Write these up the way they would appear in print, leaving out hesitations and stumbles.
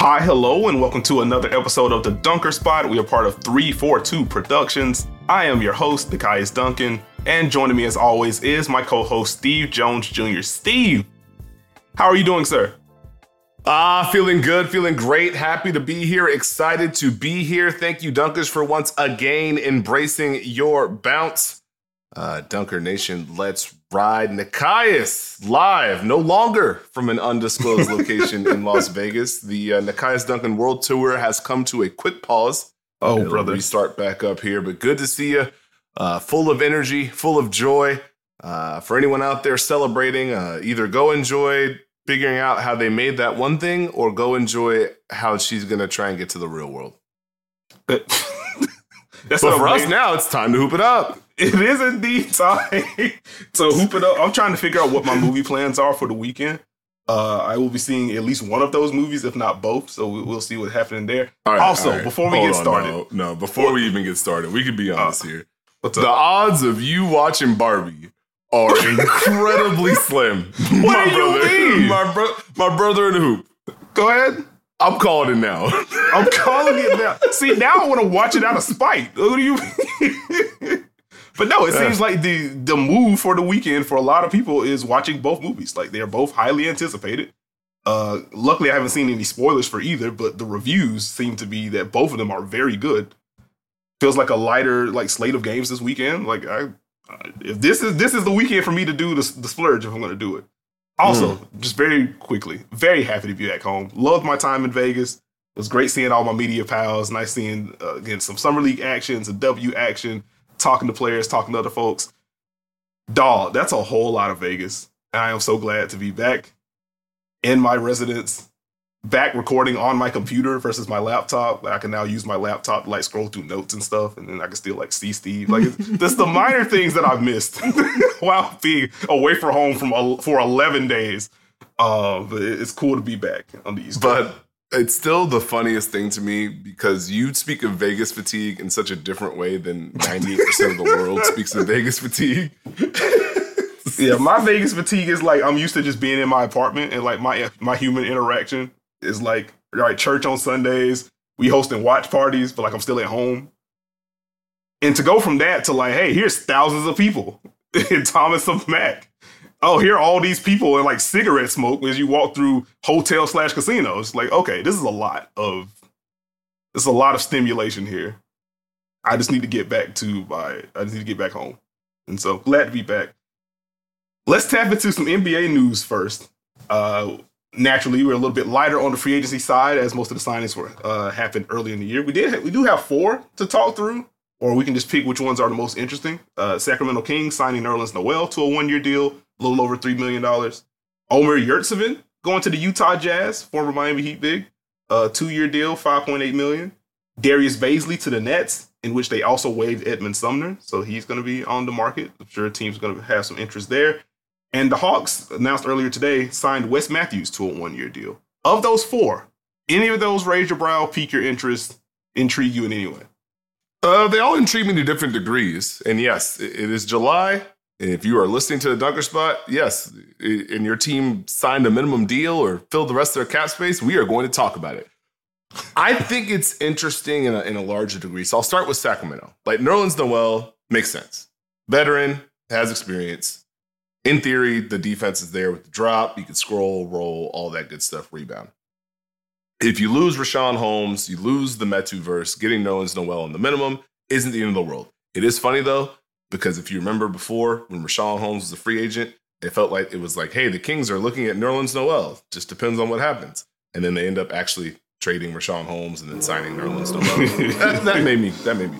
Hi, hello, and welcome to another episode of The Dunker Spot. We are part of 342 Productions. I am your host, Nekias Duncan, and joining me as always is my co-host, Steve Jones Jr. Steve, how are you doing, sir? Feeling good, feeling great, happy to be here, excited to be here. Thank you, Dunkers, for once again embracing your bounce. Dunker Nation, let's ride. Nekias live, no longer from an undisclosed location in Las Vegas. The Nekias Duncan World Tour has come to a quick pause. Oh, brother. Restart back up here, but good to see you. Full of energy, full of joy. For anyone out there celebrating, either go enjoy figuring out how they made that one thing or go enjoy how she's going to try and get to the real world. But for us now, it's time to hoop it up. It is indeed time. So hoop it up. I'm trying to figure out what my movie plans are for the weekend. I will be seeing at least one of those movies, if not both. So we'll see what's happening there. Before we get started. Before we even get started, we can be honest here. The odds of you watching Barbie are incredibly slim. What do you mean? My brother in the hoop. Go ahead. I'm calling it now. I'm calling it now. See, now I want to watch it out of spite. What do you mean? But no, it seems like the move for the weekend for a lot of people is watching both movies. Like, they're both highly anticipated. Luckily, I haven't seen any spoilers for either, but the reviews seem to be that both of them are very good. Feels like a lighter slate of games this weekend. If this is the weekend for me to do the splurge, if I'm going to do it. Also, just very quickly, very happy to be back home. Loved my time in Vegas. It was great seeing all my media pals. Nice seeing, again, some Summer League action, some W action, talking to players, talking to other folks. Dawg, that's a whole lot of Vegas. And I am so glad to be back in my residence, back recording on my computer versus my laptop. I can now use my laptop to scroll through notes and stuff, and then I can still see Steve. That's the minor things that I've missed while being away from home for 11 days. But it's cool to be back on the East Coast. But it's still the funniest thing to me because you speak of Vegas fatigue in such a different way than 98% of the world speaks of Vegas fatigue. Yeah, my Vegas fatigue is I'm used to just being in my apartment and my human interaction is church on Sundays. We hosting watch parties, but I'm still at home. And to go from that to hey, here's thousands of people in Thomas of Mack. Oh, here are all these people and cigarette smoke as you walk through hotel/casinos. Okay, this is a lot of stimulation here. I just need to get back home. And so glad to be back. Let's tap into some NBA news first. Naturally, we're a little bit lighter on the free agency side as most of the signings happened early in the year. We do have 4 to talk through, or we can just pick which ones are the most interesting. Sacramento Kings signing Nerlens Noel to a 1-year deal, a little over $3 million. Omer Yurtseven going to the Utah Jazz, former Miami Heat big, 2-year deal, $5.8 million. Darius Bazley to the Nets, in which they also waived Edmund Sumner, so he's going to be on the market. I'm sure teams are going to have some interest there. And the Hawks, announced earlier today, signed Wes Matthews to a 1-year deal. Of those 4, any of those raise your brow, pique your interest, intrigue you in any way? They all intrigue me to different degrees. And yes, it is July. If you are listening to the Dunker Spot, yes, and your team signed a minimum deal or filled the rest of their cap space, we are going to talk about it. I think it's interesting in a larger degree. So I'll start with Sacramento. Nerlens Noel makes sense. Veteran, has experience. In theory, the defense is there with the drop. You can scroll, roll, all that good stuff, rebound. If you lose Richaun Holmes, you lose the Metaverse, getting Nerlens Noel on the minimum isn't the end of the world. It is funny, though, because if you remember before, when Richaun Holmes was a free agent, it felt like it was hey, the Kings are looking at Nerlens Noel. Just depends on what happens. And then they end up actually trading Richaun Holmes and then signing Nerlens Noel. that made me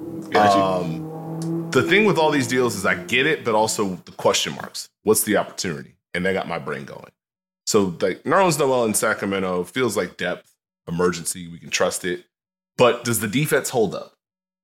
jump. The thing with all these deals is I get it, but also the question marks. What's the opportunity? And that got my brain going. So Nerlens Noel in Sacramento feels like depth, emergency. We can trust it. But does the defense hold up?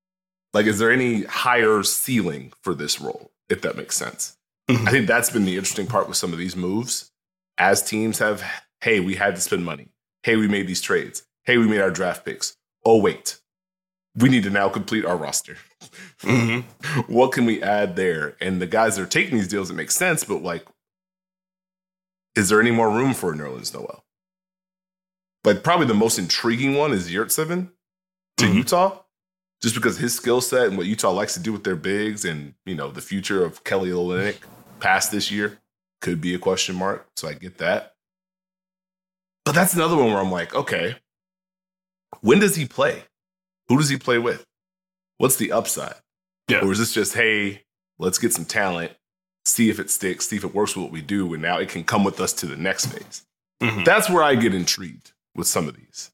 Is there any higher ceiling for this role, if that makes sense? Mm-hmm. I think that's been the interesting part with some of these moves. As teams have, hey, we had to spend money. Hey, we made these trades. Hey, we made our draft picks. Oh, wait. We need to now complete our roster. Mm-hmm. What can we add there? And the guys that are taking these deals, it makes sense, but is there any more room for Nerlens Noel? But probably the most intriguing one is Yurtseven to Utah, just because his skill set and what Utah likes to do with their bigs and, the future of Kelly Olynyk past this year could be a question mark. So I get that. But that's another one where I'm like, okay, when does he play? Who does he play with? What's the upside? Yeah. Or is this just, hey, let's get some talent, see if it sticks, see if it works with what we do, and now it can come with us to the next phase. That's where I get intrigued with some of these.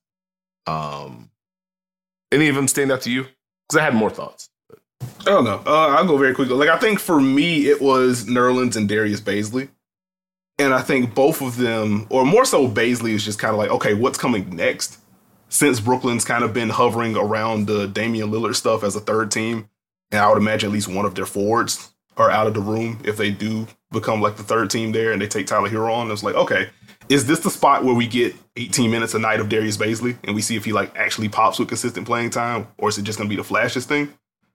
Any of them stand out to you? Because I had more thoughts. I don't know. I'll go very quickly. Like, I think for me, it was Nerlens and Darius Bazley. And I think both of them, or more so Bazley, is just kind of like, okay, what's coming next? Since Brooklyn's kind of been hovering around the Damian Lillard stuff as a third team, and I would imagine at least one of their forwards are out of the room if they do become like the third team there and they take Tyler Hero on. It's like, okay, is this the spot where we get 18 minutes a night of Darius Bazley and we see if he like actually pops with consistent playing time, or is it just going to be the flashes thing?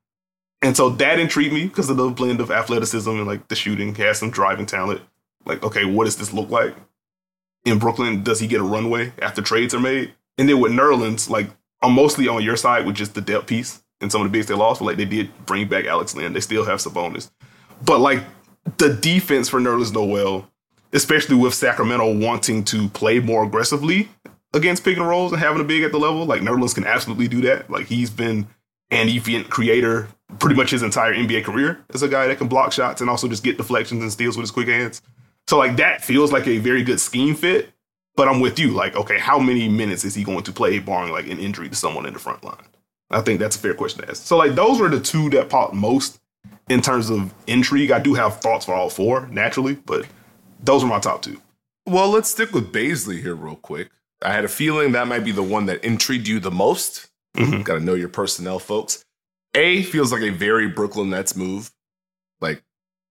And so that intrigued me because of the blend of athleticism and like the shooting. He has some driving talent. Like, okay, what does this look like in Brooklyn? Does he get a runway after trades are made? And then with Nerlens, like, I'm mostly on your side with just the depth piece and some of the bigs they lost. But like, they did bring back Alex Len. They still have Sabonis. But like, the defense for Nerlens Noel, especially with Sacramento wanting to play more aggressively against pick and rolls and having a big at the level, like Nerlens can absolutely do that. Like, he's been an event creator pretty much his entire NBA career as a guy that can block shots and also just get deflections and steals with his quick hands. So like, that feels like a very good scheme fit. But I'm with you. Like, okay, how many minutes is he going to play barring like an injury to someone in the front line? I think that's a fair question to ask. So like, those were the two that popped most in terms of intrigue. I do have thoughts for all four naturally, but those are my top two. Well, let's stick with Bazley here real quick. I had a feeling that might be the one that intrigued you the most. Got to know your personnel, folks. Feels like a very Brooklyn Nets move. Like,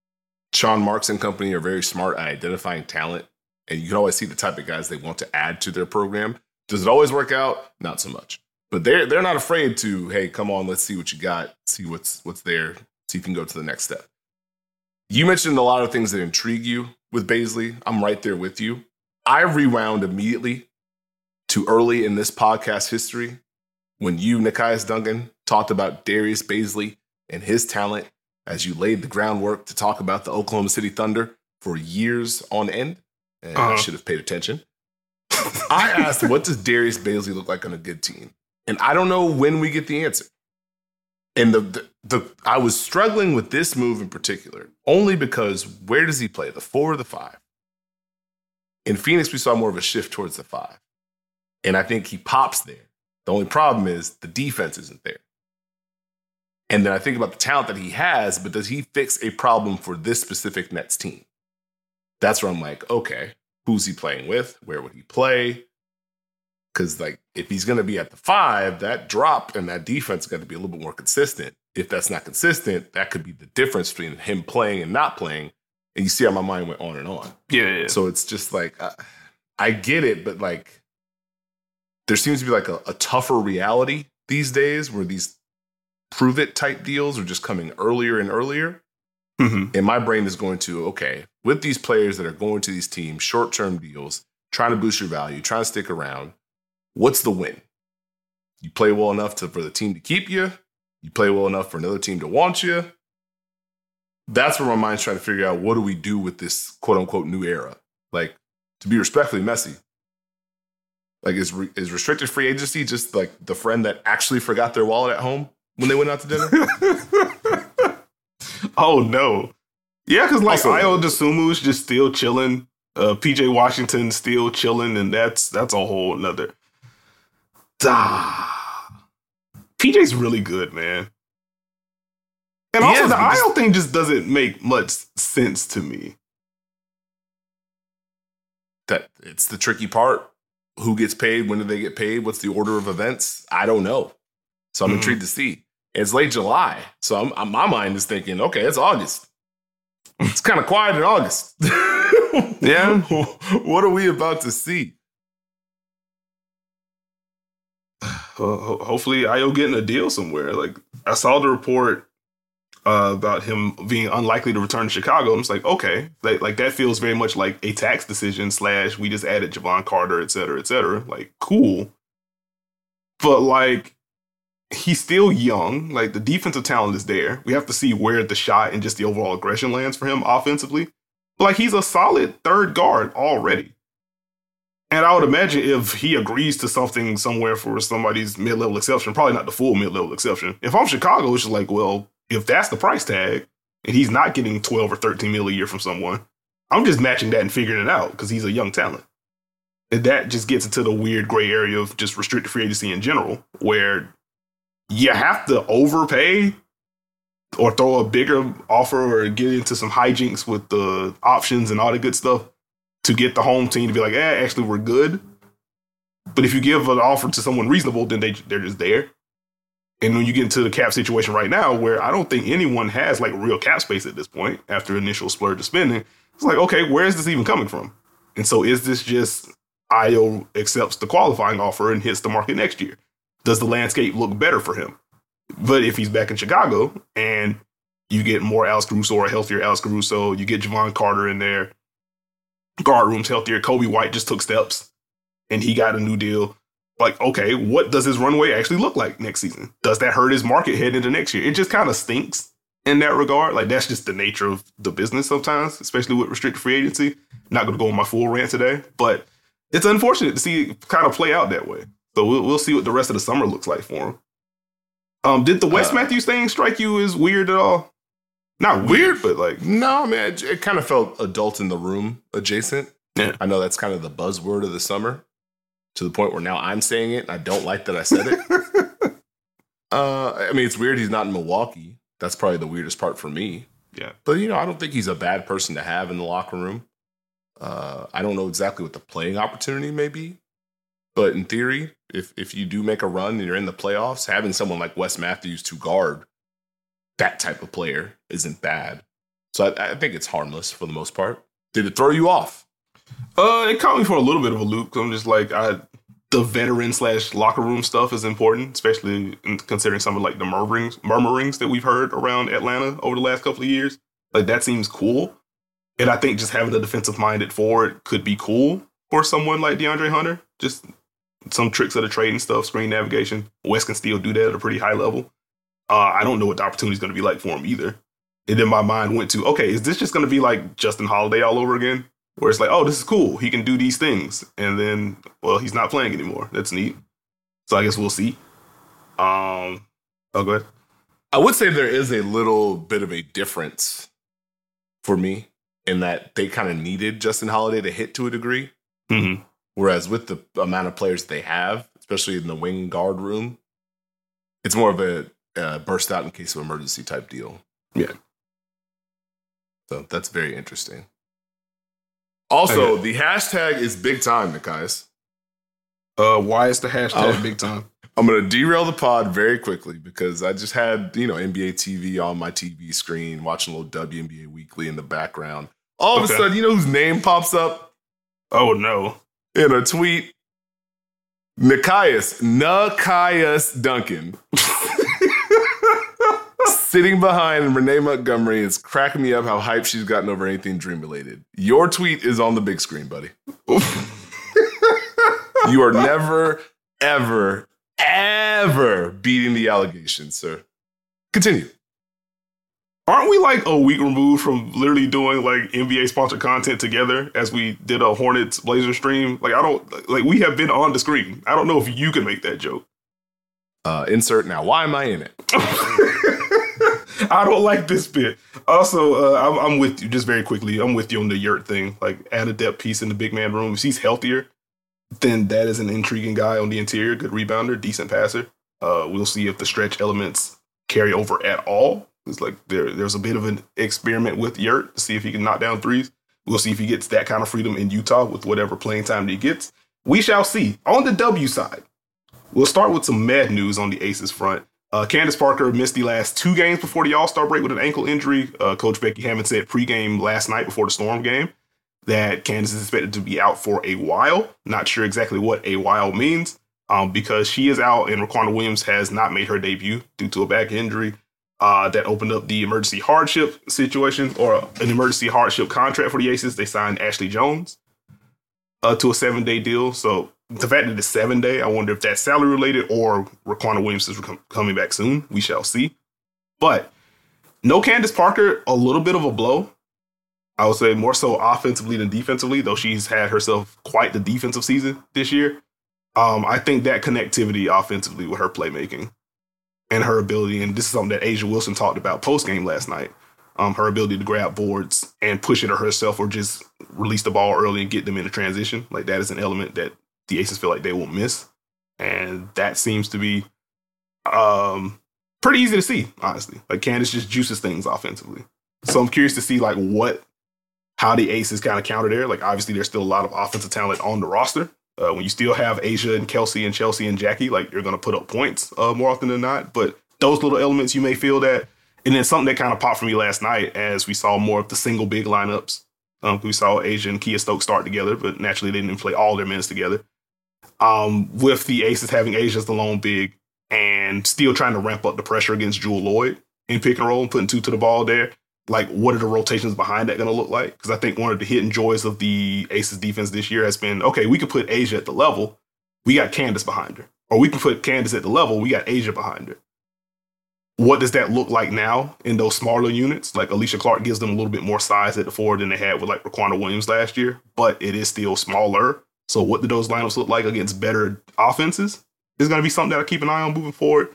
Sean Marks and company are very smart at identifying talent. And you can always see the type of guys they want to add to their program. Does it always work out? Not so much. But they're not afraid to, hey, come on, let's see what you got, see what's there, see if you can go to the next step. You mentioned a lot of things that intrigue you with Bazley. I'm right there with you. I rewound immediately to early in this podcast history when you, Nekias Duncan, talked about Darius Bazley and his talent as you laid the groundwork to talk about the Oklahoma City Thunder for years on end. And I should have paid attention. I asked, what does Darius Bazley look like on a good team? And I don't know when we get the answer. And I was struggling with this move in particular, only because where does he play, the 4 or the 5? In Phoenix, we saw more of a shift towards the 5. And I think he pops there. The only problem is the defense isn't there. And then I think about the talent that he has, but does he fix a problem for this specific Nets team? That's where I'm like, okay, who's he playing with? Where would he play? Because like, if he's going to be at the 5, that drop and that defense is going to be a little bit more consistent. If that's not consistent, that could be the difference between him playing and not playing. And you see how my mind went on and on. Yeah. So it's just like, I get it, but like, there seems to be like a tougher reality these days where these prove it type deals are just coming earlier and earlier. And my brain is going to, okay, with these players that are going to these teams, short-term deals, trying to boost your value, trying to stick around, what's the win? You play well enough for the team to keep you. You play well enough for another team to want you. That's where my mind's trying to figure out, what do we do with this quote-unquote new era? Like, to be respectfully messy, like, is restricted free agency just like the friend that actually forgot their wallet at home when they went out to dinner? Oh, no. Yeah, because like Also, Ayo Dosunmu's just still chilling. PJ Washington still chilling, and that's a whole nother. PJ's really good, man. And also, the Ayo thing just doesn't make much sense to me. That it's the tricky part. Who gets paid? When do they get paid? What's the order of events? I don't know. So I'm intrigued to see. It's late July. So my mind is thinking, okay, it's August. It's kind of quiet in August. Yeah. What are we about to see? Hopefully Ayo getting a deal somewhere. Like, I saw the report about him being unlikely to return to Chicago. I'm just like, okay, like that feels very much like a tax decision / we just added Javon Carter, et cetera, et cetera. Like, cool. But like, he's still young. Like, the defensive talent is there. We have to see where the shot and just the overall aggression lands for him offensively. But like, he's a solid third guard already. And I would imagine if he agrees to something somewhere for somebody's mid-level exception, probably not the full mid-level exception. If I'm Chicago, it's just like, well, if that's the price tag and he's not getting 12 or 13 mil a year from someone, I'm just matching that and figuring it out because he's a young talent. And that just gets into the weird gray area of just restricted free agency in general, where you have to overpay or throw a bigger offer or get into some hijinks with the options and all the good stuff to get the home team to be like, actually, we're good. But if you give an offer to someone reasonable, then they're just there. And when you get into the cap situation right now, where I don't think anyone has like real cap space at this point after initial splurge of spending, it's like, okay, where is this even coming from? And so is this just Ayo accepts the qualifying offer and hits the market next year? Does the landscape look better for him? But if he's back in Chicago and you get more Alex Caruso or a healthier Alex Caruso, you get Javon Carter in there, guard room's healthier, Kobe White just took steps and he got a new deal. Like, okay, what does his runway actually look like next season? Does that hurt his market heading into next year? It just kind of stinks in that regard. Like, that's just the nature of the business sometimes, especially with restricted free agency. Not going to go on my full rant today, but it's unfortunate to see it kind of play out that way. So we'll see what the rest of the summer looks like for him. Did the Wes Matthews thing strike you as weird at all? Not weird, but like... No, man, it kind of felt adult in the room adjacent. Yeah. I know that's kind of the buzzword of the summer, to the point where now I'm saying it and I don't like that I said it. I mean, it's weird he's not in Milwaukee. That's probably the weirdest part for me. Yeah. But, I don't think he's a bad person to have in the locker room. I don't know exactly what the playing opportunity may be. But in theory, if you do make a run and you're in the playoffs, having someone like Wes Matthews to guard that type of player isn't bad. So I think it's harmless for the most part. Did it throw you off? It caught me for a little bit of a loop. I'm just like, the veteran / locker room stuff is important, especially considering some of like the murmurings that we've heard around Atlanta over the last couple of years. Like, that seems cool. And I think just having a defensive-minded forward could be cool for someone like DeAndre Hunter. Just some tricks of the trade and stuff, screen navigation. Wes can still do that at a pretty high level. I don't know what the opportunity is going to be like for him either. And then my mind went to, okay, is this just going to be like Justin Holiday all over again? Where it's like, oh, this is cool. He can do these things. And then, well, he's not playing anymore. That's neat. So I guess we'll see. Oh, go ahead. I would say there is a little bit of a difference for me in that they kind of needed Justin Holiday to hit to a degree. Mm-hmm. Whereas with the amount of players they have, especially in the wing guard room, it's more of a burst out in case of emergency type deal. Yeah. So that's very interesting. Also, the hashtag is big time, Nikias. Why is the hashtag big time? I'm going to derail the pod very quickly because I just had, NBA TV on my TV screen, watching a little WNBA Weekly in the background. All of a sudden, whose name pops up? Oh, no. In a tweet. Nikias Duncan. Sitting behind Renee Montgomery is cracking me up how hyped she's gotten over anything dream related. Your tweet is on the big screen, buddy. You are never, ever, ever beating the allegations, sir. Continue. Aren't we like a week removed from literally doing like NBA sponsored content together as we did a Hornets Blazer stream? Like, we have been on the screen. I don't know if you can make that joke. Insert now. Why am I in it? I don't like this bit. Also, I'm with you just very quickly. I'm with you on the Yurt thing. Like, add a depth piece in the big man room. If he's healthier, then that is an intriguing guy on the interior. Good rebounder, decent passer. We'll see if the stretch elements carry over at all. It's like there's a bit of an experiment with Yurt to see if he can knock down threes. We'll see if he gets that kind of freedom in Utah with whatever playing time that he gets. We shall see. On the W side, we'll start with some mad news on the Aces front. Candace Parker missed the last 2 games before the All-Star break with an ankle injury. Coach Becky Hammond said pregame last night before the Storm game that Candace is expected to be out for a while. Not sure exactly what a while means because she is out and Raquanda Williams has not made her debut due to a back injury. that opened up the emergency hardship situation or an emergency hardship contract for the Aces. They signed Ashley Jones to a 7-day deal. So the fact that it's 7-day, I wonder if that's salary related or Raquana Williams is coming back soon. We shall see. But no Candace Parker, a little bit of a blow. I would say more so offensively than defensively, though she's had herself quite the defensive season this year. I think that connectivity offensively with her playmaking and her ability, and this is something that A'ja Wilson talked about post-game last night, her ability to grab boards and push it herself or just release the ball early and get them into transition. Like that is an element that the Aces feel like they will miss. And that seems to be pretty easy to see, honestly. Like Candace just juices things offensively. So I'm curious to see like how the Aces kind of counter there. Like obviously there's still a lot of offensive talent on the roster. When you still have A'ja and Kelsey and Chelsea and Jackie, like you're going to put up points more often than not. But those little elements you may feel that. And then something that kind of popped for me last night as we saw more of the single big lineups. We saw A'ja and Kia Stokes start together, but naturally they didn't play all their minutes together. With the Aces having A'ja as the lone big and still trying to ramp up the pressure against Jewell Loyd in pick and roll and putting two to the ball there. Like, what are the rotations behind that going to look like? Because I think one of the hidden joys of the Aces defense this year has been, okay, we could put A'ja at the level. We got Candace behind her. Or we can put Candace at the level. We got A'ja behind her. What does that look like now in those smaller units? Like, Alicia Clark gives them a little bit more size at the forward than they had with, like, Raquana Williams last year. But it is still smaller. So what do those lineups look like against better offenses? Is going to be something that I keep an eye on moving forward.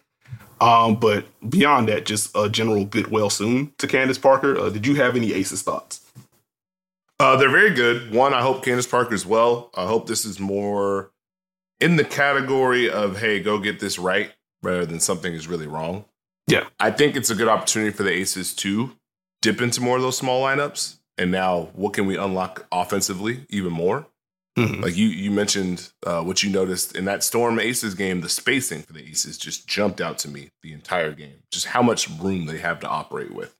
But beyond that, just a general goodwill soon to Candace Parker. Did you have any Aces thoughts? They're very good. One, I hope Candace Parker is well. I hope this is more in the category of, hey, go get this right, rather than something is really wrong. Yeah. I think it's a good opportunity for the Aces to dip into more of those small lineups. And now what can we unlock offensively even more? Mm-hmm. Like you mentioned what you noticed in that Storm Aces game, the spacing for the Aces just jumped out to me the entire game. Just how much room they have to operate with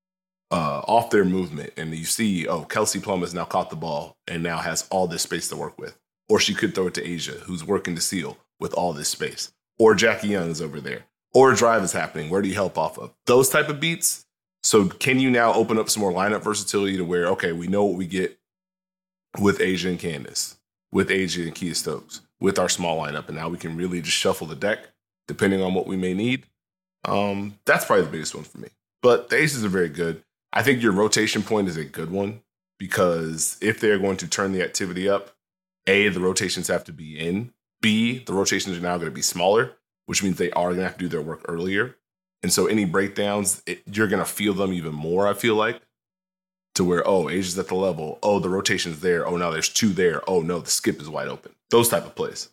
off their movement. And you see, Kelsey Plum has now caught the ball and now has all this space to work with. Or she could throw it to A'ja, who's working to seal with all this space. Or Jackie Young is over there. Or a drive is happening. Where do you help off of? Those type of beats. So can you now open up some more lineup versatility to where, okay, we know what we get with A'ja and Candace, with A'ja and Kia Stokes, with our small lineup, and now we can really just shuffle the deck depending on what we may need. That's probably the biggest one for me. But the Aces are very good. I think your rotation point is a good one because if they're going to turn the activity up, A, the rotations have to be in. B, the rotations are now going to be smaller, which means they are going to have to do their work earlier. And so any breakdowns, you're going to feel them even more, I feel like. To where, A'ja's at the level. The rotation's there. Now there's two there. No, the skip is wide open. Those type of plays.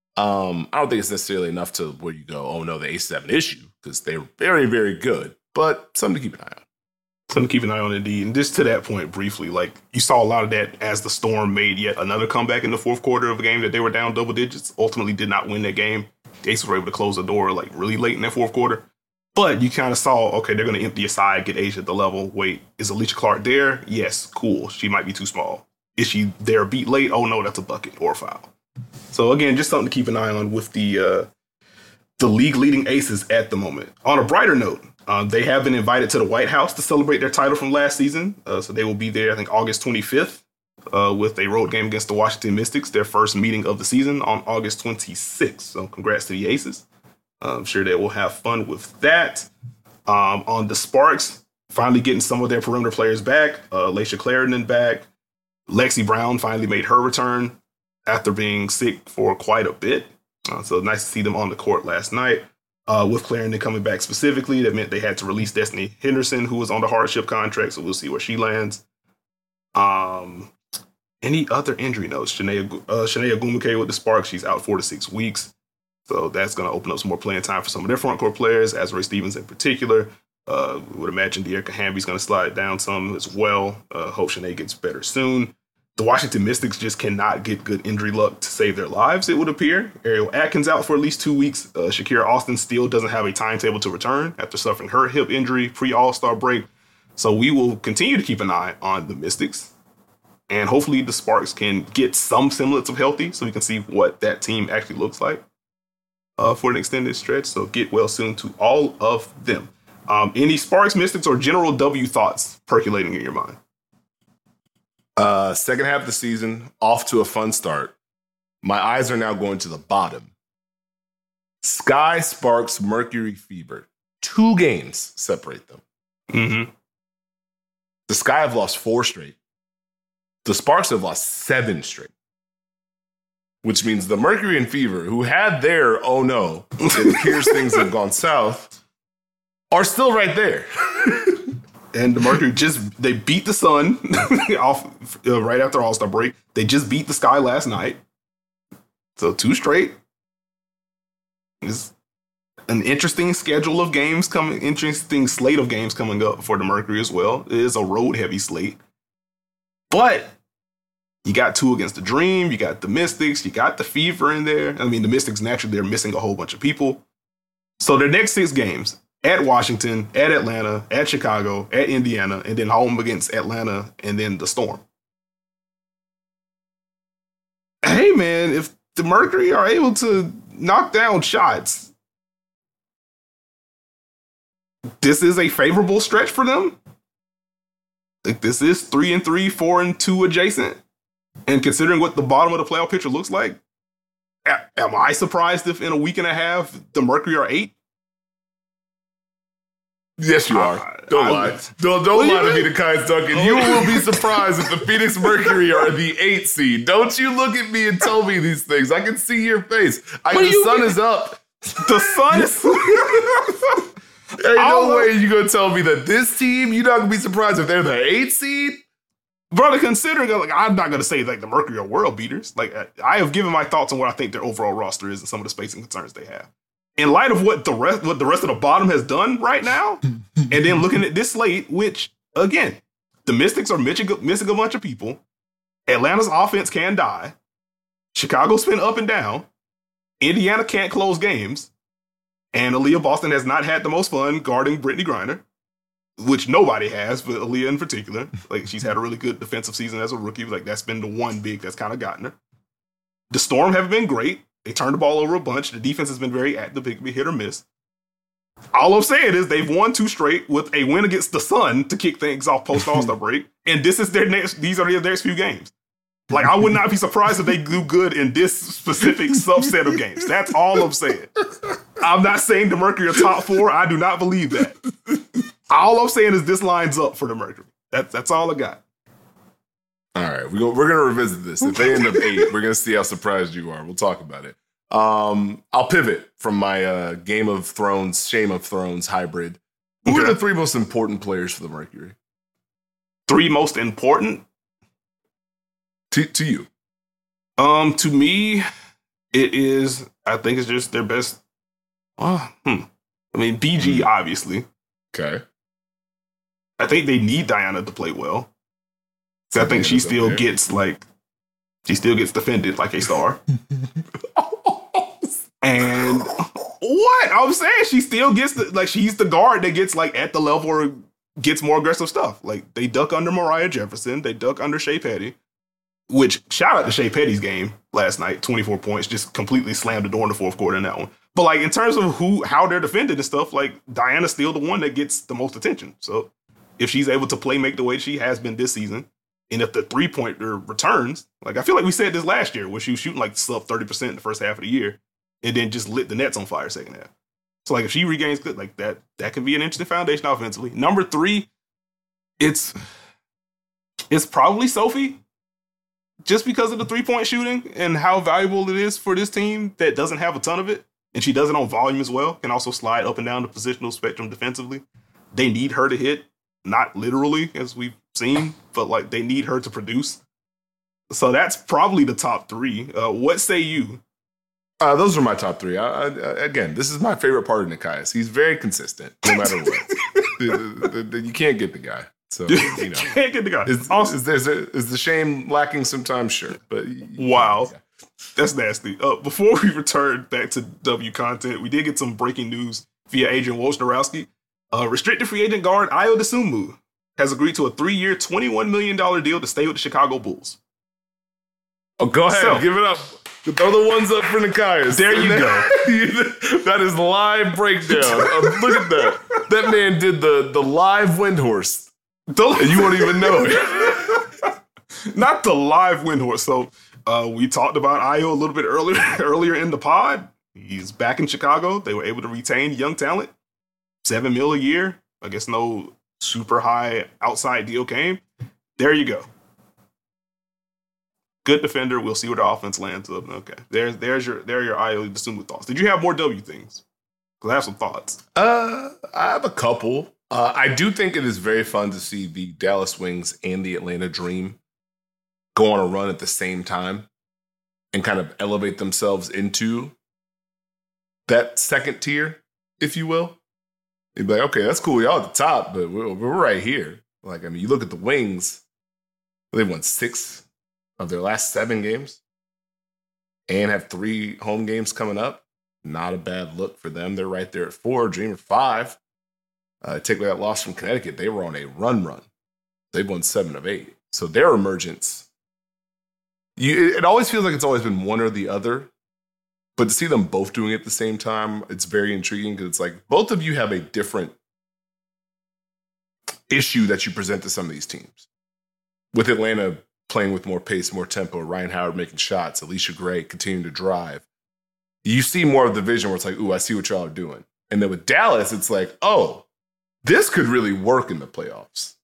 I don't think it's necessarily enough to where you go, no, the Aces have an issue because they're very, very good. But something to keep an eye on. Something to keep an eye on indeed. And just to that point briefly, like you saw a lot of that as the Storm made yet another comeback in the fourth quarter of a game that they were down double digits. Ultimately did not win that game. The Aces were able to close the door like really late in that fourth quarter. But you kind of saw, okay, they're going to empty aside, get A'ja at the level. Wait, is Alicia Clark there? Yes, cool. She might be too small. Is she there beat late? Oh, no, that's a bucket or a foul. So, again, just something to keep an eye on with the league-leading Aces at the moment. On a brighter note, they have been invited to the White House to celebrate their title from last season. So they will be there, I think, August 25th with a road game against the Washington Mystics, their first meeting of the season on August 26th. So congrats to the Aces. I'm sure they will have fun with that. On the Sparks, finally getting some of their perimeter players back. Laisha Clarendon back. Lexi Brown finally made her return after being sick for quite a bit. So nice to see them on the court last night. With Clarendon coming back specifically, that meant they had to release Destiny Henderson, who was on the hardship contract. So we'll see where she lands. Any other injury notes? Shanae Ogwumike with the Sparks, she's out 4 to 6 weeks. So that's going to open up some more playing time for some of their front court players, Azurá Stevens in particular. We would imagine De'Erica Hamby's going to slide down some as well. Hope Shanae gets better soon. The Washington Mystics just cannot get good injury luck to save their lives, it would appear. Ariel Atkins out for at least 2 weeks. Shakira Austin still doesn't have a timetable to return after suffering her hip injury pre-All-Star break. So we will continue to keep an eye on the Mystics. And hopefully the Sparks can get some semblance of healthy so we can see what that team actually looks like for an extended stretch. So get well soon to all of them. Any Sparks, Mystics, or general W thoughts percolating in your mind? Second half of the season, off to a fun start. My eyes are now going to the bottom. Sky, Sparks, Mercury, Fever. 2 games separate them. Mm-hmm. The Sky have lost 4 straight. The Sparks have lost 7 straight. Which means the Mercury and Fever, who had their oh no, it appears things have gone south, are still right there. And the Mercury they beat the Sun off right after All-Star break. They just beat the Sky last night. So 2 straight. It's an interesting schedule of games coming, interesting slate of games coming up for the Mercury as well. It is a road-heavy slate. But you got 2 against the Dream, you got the Mystics, you got the Fever in there. I mean, the Mystics, naturally, they're missing a whole bunch of people. So their next 6 games, at Washington, at Atlanta, at Chicago, at Indiana, and then home against Atlanta, and then the Storm. Hey, man, if the Mercury are able to knock down shots, this is a favorable stretch for them. Like, this is 3-3, 4-2 adjacent. And considering what the bottom of the playoff picture looks like, am I surprised if in a week and a half the Mercury are 8? Yes, you are. Don't lie. Don't lie to me, the Kais Duncan. You will be surprised if the Phoenix Mercury are the 8 seed. Don't you look at me and tell me these things. I can see your face. The sun is up. The sun is Ain't no way you're going to tell me that this team, you're not going to be surprised if they're the 8 seed? Brother, considering, like, I'm not going to say, like, the Mercury are world beaters. Like, I have given my thoughts on what I think their overall roster is and some of the spacing concerns they have. In light of what the rest of the bottom has done right now, and then looking at this slate, which, again, the Mystics are missing a bunch of people. Atlanta's offense can die. Chicago's been up and down. Indiana can't close games. And Aaliyah Boston has not had the most fun guarding Brittany Griner, which nobody has, but Aaliyah in particular. Like, she's had a really good defensive season as a rookie. Like, that's been the one big that's kind of gotten her. The Storm have been great. They turned the ball over a bunch. The defense has been very active. It can be hit or miss. All I'm saying is they've won 2 straight with a win against the Sun to kick things off post All-Star break. And these are their next few games. Like, I would not be surprised if they do good in this specific subset of games. That's all I'm saying. I'm not saying the Mercury are top 4. I do not believe that. All I'm saying is this lines up for the Mercury. That's all I got. All right, we're going to revisit this. If they end up 8, we're going to see how surprised you are. We'll talk about it. I'll pivot from my Game of Thrones, Shame of Thrones hybrid. Who are the 3 most important players for the Mercury? 3 most important? To you. To me, it is, I think it's just their best. I mean, DG, obviously. Okay. I think they need Diana to play well. So I think she still gets defended like a star. And what? I'm saying she still gets she's the guard that gets like at the level or gets more aggressive stuff. Like, they duck under Mariah Jefferson, they duck under Shea Petty, which shout out to Shea Petty's game last night, 24 points, just completely slammed the door in the fourth quarter in that one. But like, in terms of how they're defended and stuff, like, Diana's still the one that gets the most attention. So if she's able to make the way she has been this season, and if the 3-pointer returns, like, I feel like we said this last year when she was shooting like sub 30% in the first half of the year and then just lit the Nets on fire second half. So like, if she regains good, like that could be an interesting foundation offensively. Number 3, it's probably Sophie, just because of the 3-point shooting and how valuable it is for this team that doesn't have a ton of it. And she does it on volume as well, can also slide up and down the positional spectrum defensively. They need her to hit, not literally, as we've seen, but like, they need her to produce. So that's probably the top 3. What say you? Those are my top 3. Again, this is my favorite part of Nekias. He's very consistent, no matter what. You can't get the guy. So, you know. Can't get the guy. Is the shame lacking sometimes? Sure. But wow. Yeah. That's nasty. Before we return back to W content, we did get some breaking news via Adrian Wojnarowski. Restricted free agent guard Ayo Dosunmu has agreed to a 3-year, $21 million deal to stay with the Chicago Bulls. Oh, go ahead. So, give it up. Throw the ones up for Nekias. There you go. That is live breakdown. Look at that. That man did the live Windhorse. And you won't even know it. Not the live Windhorse. So we talked about Ayo a little bit earlier in the pod. He's back in Chicago. They were able to retain young talent. $7 million a year. I guess no super high outside deal came. There you go. Good defender. We'll see where the offense lands up. Okay. There are your Ayo Dosunmu thoughts. Did you have more W things? Because I have some thoughts. I have a couple. I do think it is very fun to see the Dallas Wings and the Atlanta Dream go on a run at the same time and kind of elevate themselves into that second tier, if you will. You'd be like, okay, that's cool. Y'all at the top, but we're right here. Like, I mean, you look at the Wings, they've won 6 of their last 7 games and have 3 home games coming up. Not a bad look for them. They're right there at 4, Dream at 5. Take away that loss from Connecticut, they were on a run. They've won 7 of 8. So their emergence, it always feels like it's always been one or the other. But to see them both doing it at the same time, it's very intriguing because it's like both of you have a different issue that you present to some of these teams. With Atlanta playing with more pace, more tempo, Ryan Howard making shots, Alicia Gray continuing to drive. You see more of the vision where it's like, ooh, I see what y'all are doing. And then with Dallas, it's like, oh, this could really work in the playoffs.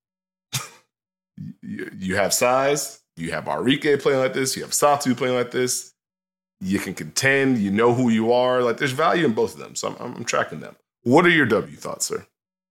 You have size, you have Enrique playing like this, you have Satu playing like this. You can contend, you know who you are. Like, there's value in both of them, so I'm tracking them. What are your W thoughts, sir?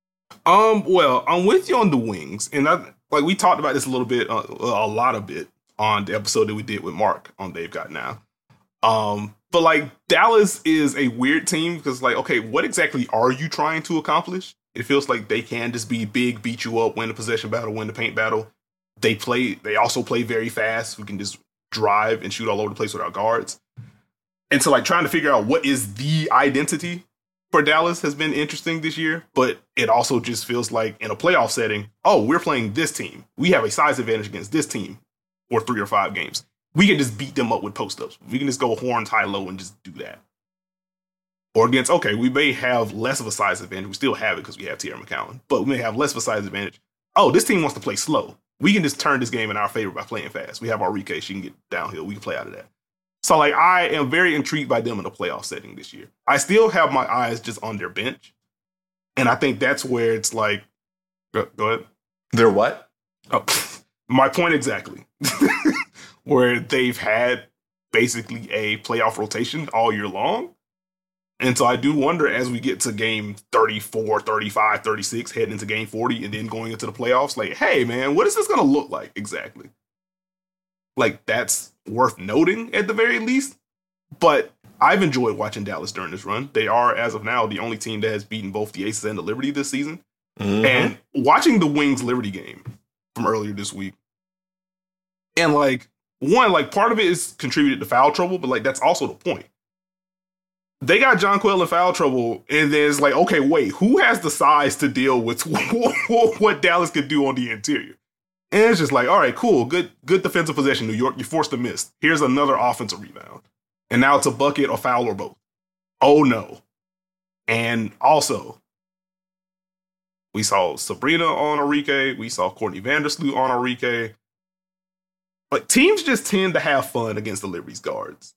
Well, I'm with you on the Wings, and we talked about this a little bit, a lot of it on the episode that we did with Mark on They've Got Now. But like Dallas is a weird team because like, okay, what exactly are you trying to accomplish? It feels like they can just be big, beat you up, win the possession battle, win the paint battle. They also play very fast. We can just drive and shoot all over the place with our guards. And so like trying to figure out what is the identity for Dallas has been interesting this year, but it also just feels like in a playoff setting, oh, we're playing this team. We have a size advantage against this team for 3 or 5 games. We can just beat them up with post-ups. We can just go horns high-low and just do that. Or against, okay, we may have less of a size advantage. We still have it because we have Tierra McCowan, but we may have less of a size advantage. Oh, this team wants to play slow. We can just turn this game in our favor by playing fast. We have Enrique. She can get downhill. We can play out of that. So, like, I am very intrigued by them in a playoff setting this year. I still have my eyes just on their bench. And I think that's where it's like, go ahead. They're what? Oh, my point exactly. Where they've had basically a playoff rotation all year long. And so I do wonder as we get to game 34, 35, 36, heading into game 40, and then going into the playoffs, like, hey, man, what is this going to look like exactly? Like, that's worth noting at the very least. But I've enjoyed watching Dallas during this run. They are, as of now, the only team that has beaten both the Aces and the Liberty this season. Mm-hmm. And watching the Wings Liberty game from earlier this week, and like, one, like, part of it is contributed to foul trouble, but like, that's also the point. They got John Quayle in foul trouble, and then it's like, okay, wait, who has the size to deal with what Dallas could do on the interior? And it's just like, all right, cool, good defensive possession, New York. You're forced to miss. Here's another offensive rebound. And now it's a bucket, a foul, or both. Oh, no. And also, we saw Sabrina on Enrique. We saw Courtney Vandersloot on Enrique. But teams just tend to have fun against the Liberty's guards.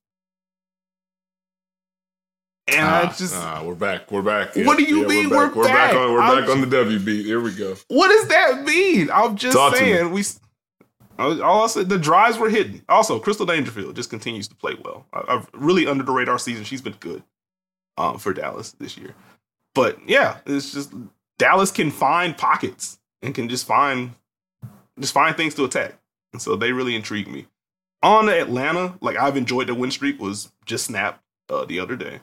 And we're back. Yep. What do you mean we're back? We're back on the W beat. Here we go. What does that mean? I'm just saying all I said, the drives were hitting. Also, Crystal Dangerfield just continues to play well. I've really under the radar season. She's been good for Dallas this year. But yeah, it's just Dallas can find pockets and can just find things to attack. And so they really intrigue me. On Atlanta, like, I've enjoyed the win streak was just snapped the other day.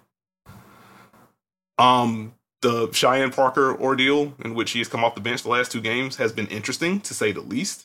The Cheyenne Parker ordeal, in which he has come off the bench the last 2 games, has been interesting, to say the least.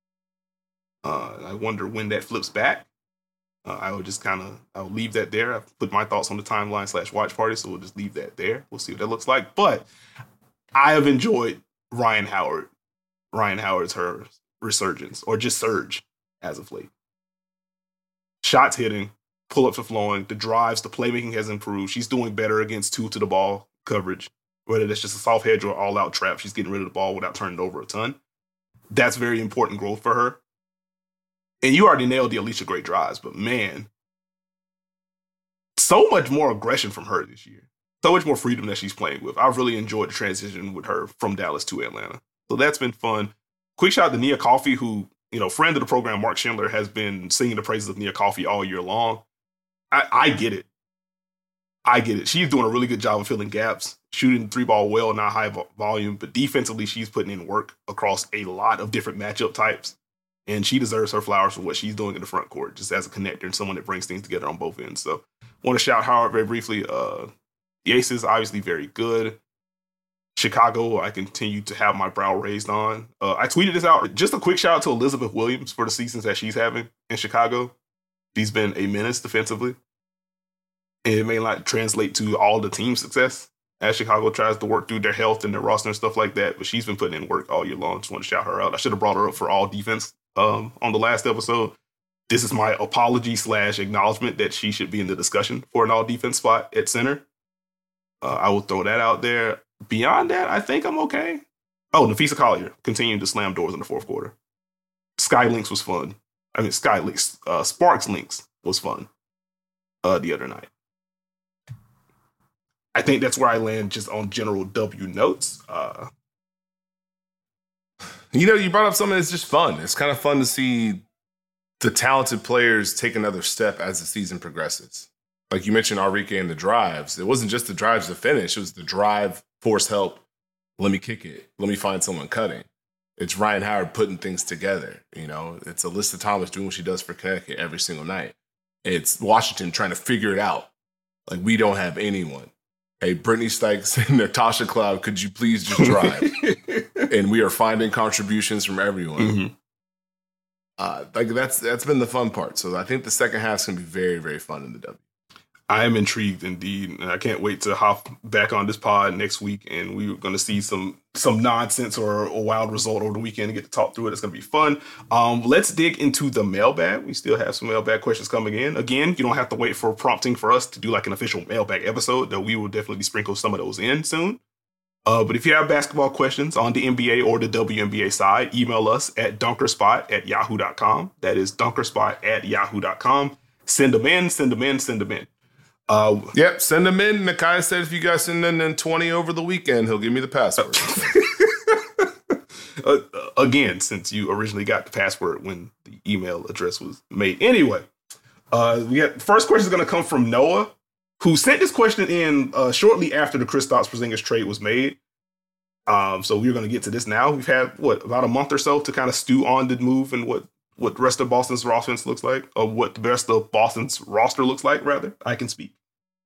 I wonder when that flips back. I'll leave that there. I've put my thoughts on the timeline /watch party, so we'll just leave that there. We'll see what that looks like. But I have enjoyed Ryan Howard's resurgence, or just surge as of late. shots hitting, pull-ups are flowing, the drives, the playmaking has improved. She's doing better against two to the ball coverage, whether that's just a soft hedge or all-out trap. She's getting rid of the ball without turning it over a ton. That's very important growth for her. And you already nailed the Alicia Gray drives, but man, so much more aggression from her this year. So much more freedom that she's playing with. I've really enjoyed the transition with her from Dallas to Atlanta. So that's been fun. Quick shout out to Nia Coffey, who, friend of the program, Mark Schindler, has been singing the praises of Nia Coffey all year long. I get it. I get it. She's doing a really good job of filling gaps, shooting three ball well, not high volume, but defensively, she's putting in work across a lot of different matchup types. And she deserves her flowers for what she's doing in the front court, just as a connector and someone that brings things together on both ends. So want to shout Howard very briefly. The Aces, obviously very good. Chicago, I continue to have my brow raised on. I tweeted this out. Just a quick shout out to Elizabeth Williams for the seasons that she's having in Chicago. She's been a menace defensively. And it may not translate to all the team success as Chicago tries to work through their health and their roster and stuff like that. But she's been putting in work all year long. Just want to shout her out. I should have brought her up for all defense on the last episode. This is my apology / acknowledgement that she should be in the discussion for an all defense spot at center. I will throw that out there. Beyond that, I think I'm okay. Oh, Nafisa Collier continuing to slam doors in the fourth quarter. Sky Links was fun. Sparks Links was fun the other night. I think that's where I land just on general W notes. You brought up something that's just fun. It's kind of fun to see the talented players take another step as the season progresses. Like you mentioned, Arike and the drives. It wasn't just the drives to finish. It was the drive, force help, let me kick it, let me find someone cutting. It's Ryan Howard putting things together. It's Alyssa Thomas doing what she does for Connecticut every single night. It's Washington trying to figure it out. Like, we don't have anyone. Hey, Brittany Stykes and Natasha Cloud, could you please just drive? And we are finding contributions from everyone. Mm-hmm. That's been the fun part. So I think the second half is going to be very, very fun in the W. I am intrigued indeed, and I can't wait to hop back on this pod next week, and we're going to see some nonsense or a wild result over the weekend and get to talk through it. It's going to be fun. Let's dig into the mailbag. We still have some mailbag questions coming in. Again, you don't have to wait for prompting for us to do like an official mailbag episode, though we will definitely sprinkle some of those in soon. But if you have basketball questions on the NBA or the WNBA side, email us at dunkerspot@yahoo.com. That is dunkerspot@yahoo.com. Send them in. Send them in. Yep, send them in. Nakai said if you guys send in 20 over the weekend, he'll give me the password. Again, since you originally got the password when the email address was made. Anyway, first question is going to come from Noah, who sent this question in shortly after the Kristaps Porzingis trade was made. So we're going to get to this now. We've had, about a month or so to kind of stew on the move and what the rest of Boston's offense looks like, or what the rest of Boston's roster looks like, rather. I can speak.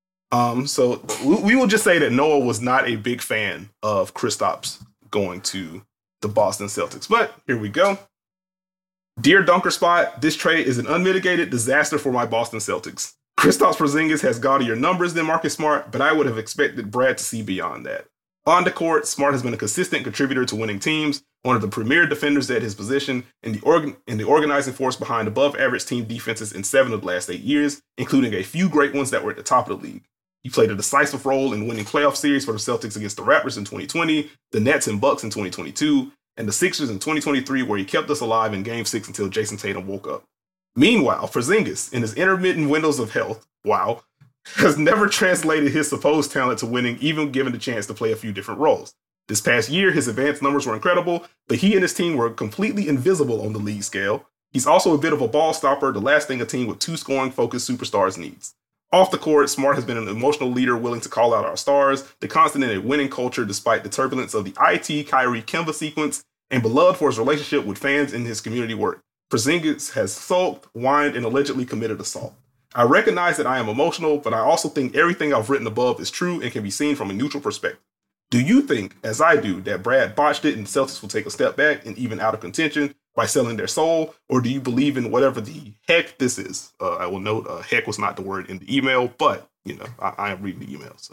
So we will just say that Noah was not a big fan of Kristaps going to the Boston Celtics. But here we go. Dear Dunker Spot, this trade is an unmitigated disaster for my Boston Celtics. Kristaps Porzingis has gaudier numbers than Marcus Smart, but I would have expected Brad to see beyond that. On the court, Smart has been a consistent contributor to winning teams, one of the premier defenders at his position, and the organizing force behind above-average team defenses in 7 of the last 8 years, including a few great ones that were at the top of the league. He played a decisive role in winning playoff series for the Celtics against the Raptors in 2020, the Nets and Bucks in 2022, and the Sixers in 2023, where he kept us alive in Game 6 until Jason Tatum woke up. Meanwhile, Porzingis, in his intermittent windows of health, has never translated his supposed talent to winning, even given the chance to play a few different roles. This past year, his advanced numbers were incredible, but he and his team were completely invisible on the league scale. He's also a bit of a ball stopper, the last thing a team with 2 scoring-focused superstars needs. Off the court, Smart has been an emotional leader willing to call out our stars, the constant in a winning culture despite the turbulence of the IT Kyrie Kemba sequence, and beloved for his relationship with fans in his community work. Porzingis has sulked, whined, and allegedly committed assault. I recognize that I am emotional, but I also think everything I've written above is true and can be seen from a neutral perspective. Do you think, as I do, that Brad botched it and Celtics will take a step back and even out of contention by selling their soul? Or do you believe in whatever the heck this is? I will note, heck was not the word in the email, but, I am reading the email, so,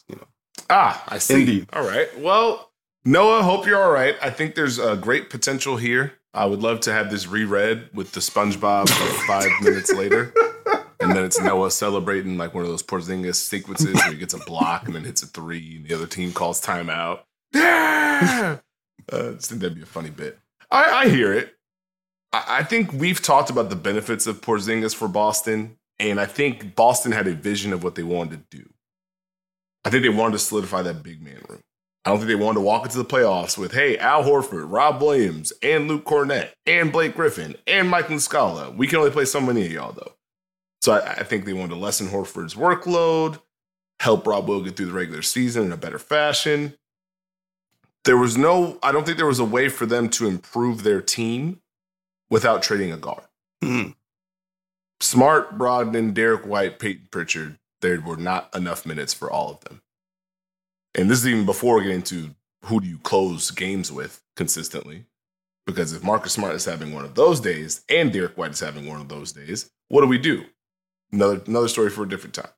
I see. Indeed. All right. Well, Noah, hope you're all right. I think there's a great potential here. I would love to have this reread with the SpongeBob 5 minutes later. And then it's Noah celebrating like one of those Porzingis sequences where he gets a block and then hits a three and the other team calls timeout. Yeah! I just think that'd be a funny bit. I hear it. I think we've talked about the benefits of Porzingis for Boston, and I think Boston had a vision of what they wanted to do. I think they wanted to solidify that big man room. I don't think they wanted to walk into the playoffs with, hey, Al Horford, Rob Williams, and Luke Cornett, and Blake Griffin, and Mike Muscala. We can only play so many of y'all, though. So I think they wanted to lessen Horford's workload, help Rob Will get through the regular season in a better fashion. I don't think there was a way for them to improve their team without trading a guard. Mm. Smart, Brogdon, Derek White, Peyton Pritchard, there were not enough minutes for all of them. And this is even before getting to who do you close games with consistently. Because if Marcus Smart is having one of those days and Derek White is having one of those days, what do? Another story for a different time.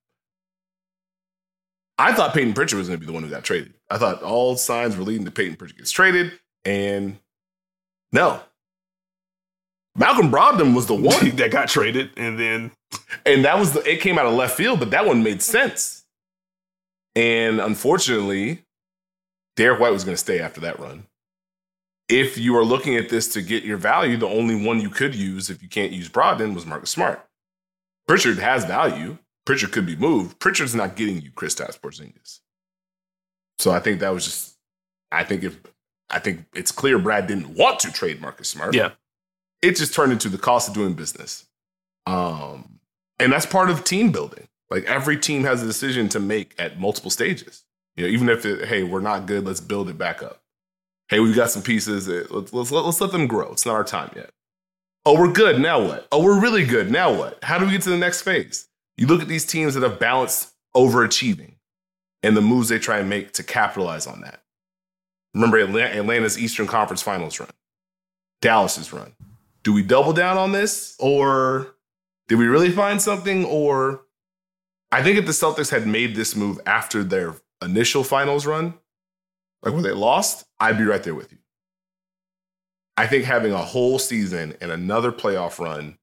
I thought Peyton Pritchard was going to be the one who got traded. I thought all signs were leading to Peyton Pritchard gets traded, and no. Malcolm Brogdon was the one that got traded, and that it came out of left field, but that one made sense. And unfortunately, Derek White was going to stay after that run. If you are looking at this to get your value, the only one you could use if you can't use Brogdon was Marcus Smart. Pritchard has value. Pritchard could be moved. Pritchard's not getting you Kristaps Porzingis. So I think that was just, I think it's clear Brad didn't want to trade Marcus Smart. Yeah. It just turned into the cost of doing business. And that's part of team building. Like every team has a decision to make at multiple stages. Even if hey, we're not good, let's build it back up. Hey, we've got some pieces. Let's let them grow. It's not our time yet. Oh, we're good. Now what? Oh, we're really good. Now what? How do we get to the next phase? You look at these teams that have balanced overachieving and the moves they try and make to capitalize on that. Remember Atlanta's Eastern Conference Finals run, Dallas's run. Do we double down on this, or did we really find something? Or I think if the Celtics had made this move after their initial finals run, like when they lost, I'd be right there with you. I think having a whole season and another playoff run,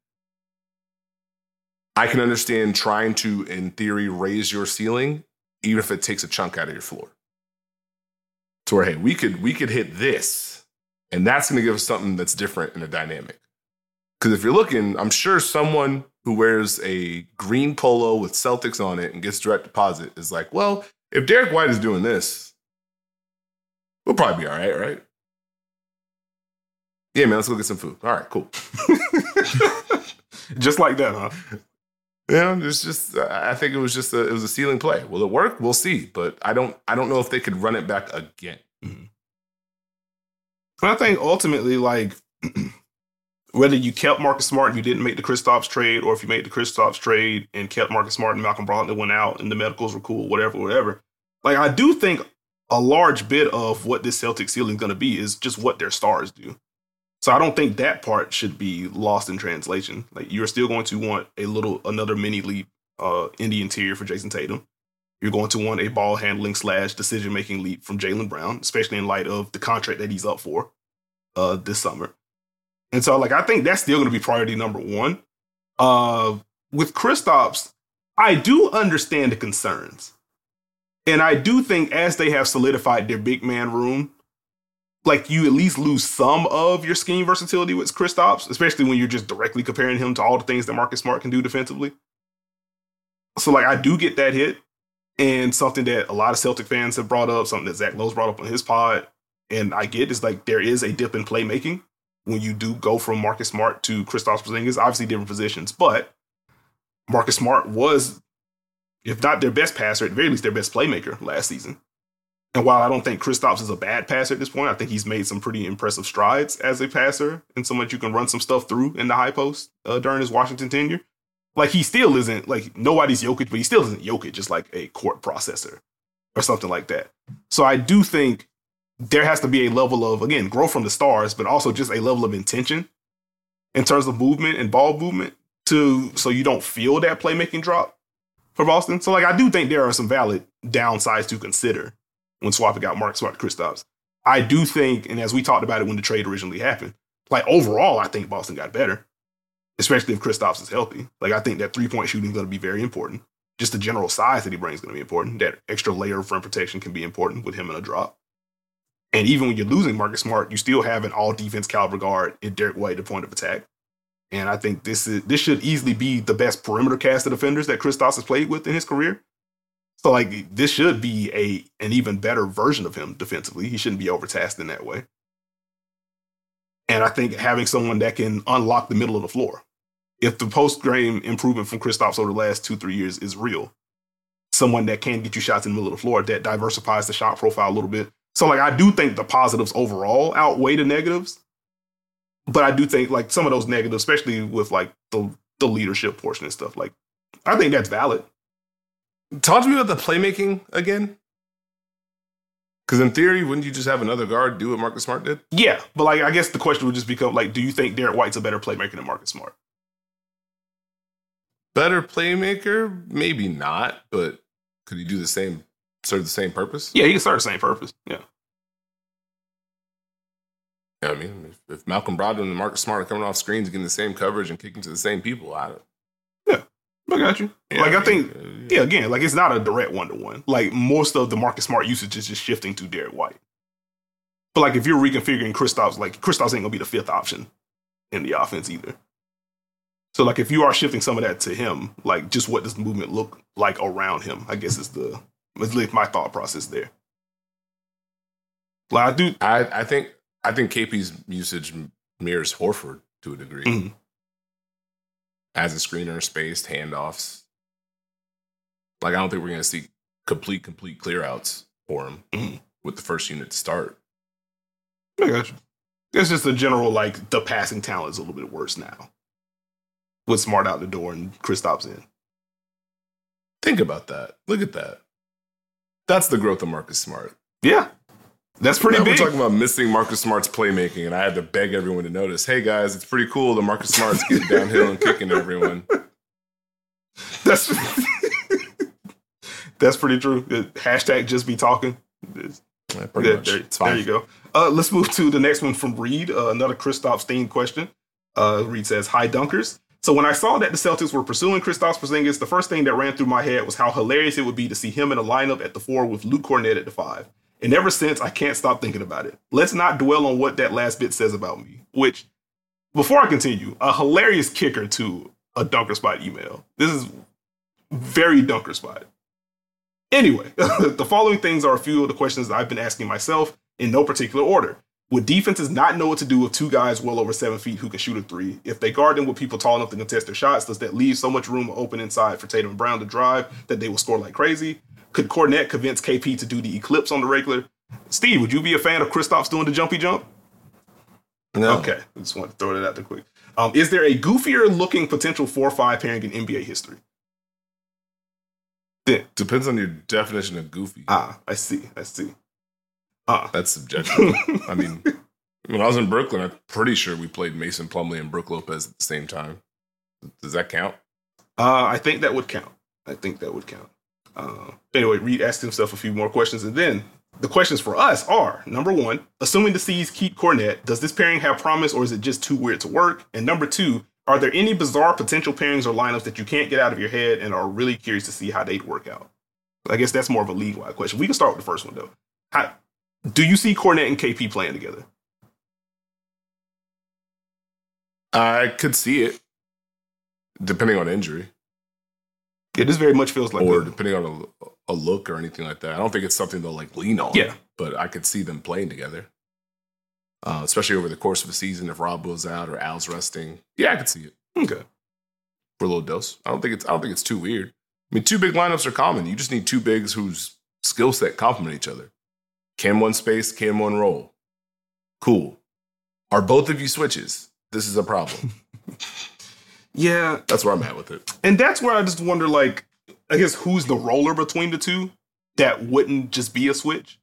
I can understand trying to, in theory, raise your ceiling, even if it takes a chunk out of your floor. To where, hey, we could hit this, and that's going to give us something that's different in a dynamic. Because if you're looking, I'm sure someone who wears a green polo with Celtics on it and gets direct deposit is like, well, if Derek White is doing this, we'll probably be all right, right? Yeah, man, let's go get some food. All right, cool. Just like that, huh? Yeah, it's just. I think it was a ceiling play. Will it work? We'll see. But I don't know if they could run it back again. Mm-hmm. But I think ultimately, like, whether you kept Marcus Smart and you didn't make the Kristaps trade, or if you made the Kristaps trade and kept Marcus Smart and Malcolm Brogdon went out and the medicals were cool, whatever. Like, I do think a large bit of what this Celtic ceiling is going to be is just what their stars do. So I don't think that part should be lost in translation. Like, you're still going to want another mini leap in the interior for Jason Tatum. You're going to want a ball handling / decision-making leap from Jaylen Brown, especially in light of the contract that he's up for this summer. And so, like, I think that's still going to be priority number one. With Kristaps, I do understand the concerns. And I do think as they have solidified their big man room, like, you at least lose some of your scheme versatility with Kristaps, especially when you're just directly comparing him to all the things that Marcus Smart can do defensively. So, like, I do get that hit. And something that a lot of Celtic fans have brought up, something that Zach Lowe's brought up on his pod, and I get is, like, there is a dip in playmaking when you do go from Marcus Smart to Kristaps Porzingis. Obviously different positions, but Marcus Smart was, if not their best passer, at the very least their best playmaker last season. And while I don't think Kristaps is a bad passer at this point, I think he's made some pretty impressive strides as a passer and so much you can run some stuff through in the high post during his Washington tenure. Like, he still isn't, like, nobody's Jokic, but he still isn't Jokic, just like a court processor or something like that. So I do think there has to be a level of, again, growth from the stars, but also just a level of intention in terms of movement and ball movement so you don't feel that playmaking drop for Boston. So, like, I do think there are some valid downsides to consider when swapping out Marcus Smart to Kristaps. I do think, and as we talked about it when the trade originally happened, like, overall, I think Boston got better. especially if Kristaps is healthy. Like, I think that 3-point shooting is going to be very important. Just the general size that he brings is going to be important. That extra layer of rim protection can be important with him in a drop. And even when you're losing Marcus Smart, you still have an all-defense caliber guard in Derek White at the point of attack. And I think this should easily be the best perimeter cast of defenders that Kristaps has played with in his career. So, like, this should be an even better version of him defensively. He shouldn't be overtasked in that way. And I think having someone that can unlock the middle of the floor. If the post-game improvement from Kristaps over the last 2-3 years is real, someone that can get you shots in the middle of the floor, that diversifies the shot profile a little bit. So, like, I do think the positives overall outweigh the negatives. But I do think, like, some of those negatives, especially with, like, the leadership portion and stuff, like, I think that's valid. Talk to me about the playmaking again. Because in theory, wouldn't you just have another guard do what Marcus Smart did? Yeah, but, like, I guess the question would just become, like, do you think Derek White's a better playmaker than Marcus Smart? Better playmaker? Maybe not, but could he do serve the same purpose? Yeah, he can serve the same purpose, yeah. I mean, if Malcolm Brogdon and Marcus Smart are coming off screens, getting the same coverage and kicking to the same people, I got you. Yeah, like, I think, again, like, it's not a direct one-to-one. Like, most of the Marcus Smart usage is just shifting to Derek White. But, like, if you're reconfiguring Kristaps, like, Kristaps ain't going to be the fifth option in the offense either. So, like, if you are shifting some of that to him, like, just what does the movement look like around him, I guess is my thought process there. Like, I think KP's usage mirrors Horford to a degree. Mm-hmm. As a screener, spaced, handoffs. Like, I don't think we're going to see complete clear-outs for him with the first unit to start. I got you. It's just a general, like, the passing talent is a little bit worse now. With Smart out the door and Kristaps in. Think about that. Look at that. That's the growth of Marcus Smart. Yeah. That's pretty big. We're talking about missing Marcus Smart's playmaking, and I had to beg everyone to notice, hey, guys, it's pretty cool that Marcus Smart's getting downhill and kicking everyone. That's pretty true. Hashtag just be talking. Pretty much. There you go. Let's move to the next one from Reed, another Kristaps themed question. Reed says, hi, Dunkers. So when I saw that the Celtics were pursuing Kristaps Porzingis, the first thing that ran through my head was how hilarious it would be to see him in a lineup at the 4 with Luke Cornett at the 5. And ever since, I can't stop thinking about it. Let's not dwell on what that last bit says about me. Which, before I continue, a hilarious kicker to a Dunker Spot email. This is very Dunker Spot. Anyway, the following things are a few of the questions that I've been asking myself in no particular order. Would defenses not know what to do with two guys well over 7 feet who can shoot a 3? If they guard them with people tall enough to contest their shots, does that leave so much room open inside for Tatum and Brown to drive that they will score like crazy? Could Cornette convince KP to do the eclipse on the regular? Steve, would you be a fan of Kristaps doing the jumpy jump? No. Okay, I just want to throw that out there quick. Is there a goofier looking potential 4-5 pairing in NBA history? Depends on your definition of goofy. I see. That's subjective. I mean, when I was in Brooklyn, I'm pretty sure we played Mason Plumlee and Brook Lopez at the same time. Does that count? I think that would count. Anyway, Reed asked himself a few more questions, and then the questions for us are, number 1, assuming the C's keep Cornette, does this pairing have promise or is it just too weird to work? And number 2, are there any bizarre potential pairings or lineups that you can't get out of your head and are really curious to see how they'd work out? I guess that's more of a league-wide question. We can start with the first one, though. Do you see Cornette and KP playing together? I could see it, depending on injury. Yeah, this very much feels like or depending on a look or anything like that. I don't think it's something they'll like lean on. Yeah, but I could see them playing together, especially over the course of a season. If Rob was out or Al's resting, yeah, I could see it. Okay, for a little dose. I don't think it's too weird. I mean, 2 big lineups are common. You just need 2 bigs whose skill set complement each other. Can one space? Can one roll? Cool. Are both of you switches? This is a problem. Yeah. That's where I'm at with it. And that's where I just wonder, like, I guess who's the roller between the two that wouldn't just be a switch?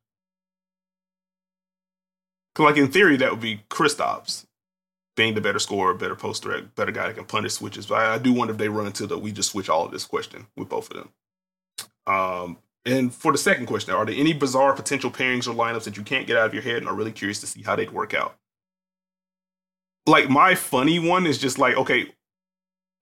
Because, like, in theory, that would be Kristaps being the better scorer, better post threat, better guy that can punish switches. But I do wonder if they run into we just switch all of this question with both of them. And for the second question, are there any bizarre potential pairings or lineups that you can't get out of your head and are really curious to see how they'd work out? Like, my funny one is just like, okay,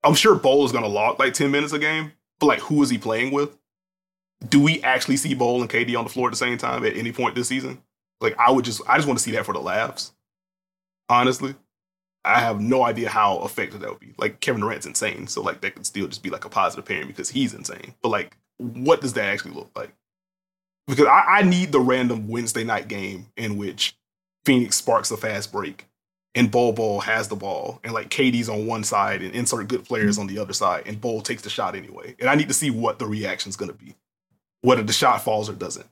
I'm sure Bol is going to log like 10 minutes a game, but like, who is he playing with? Do we actually see Bol and KD on the floor at the same time at any point this season? Like, I just want to see that for the laughs. Honestly, I have no idea how effective that would be. Like, Kevin Durant's insane, so like that could still just be like a positive pairing because he's insane. But like, what does that actually look like? Because I need the random Wednesday night game in which Phoenix sparks a fast break and Bol has the ball and like KD's on one side and insert good players on the other side and Bol takes the shot anyway. And I need to see what the reaction's going to be, whether the shot falls or doesn't.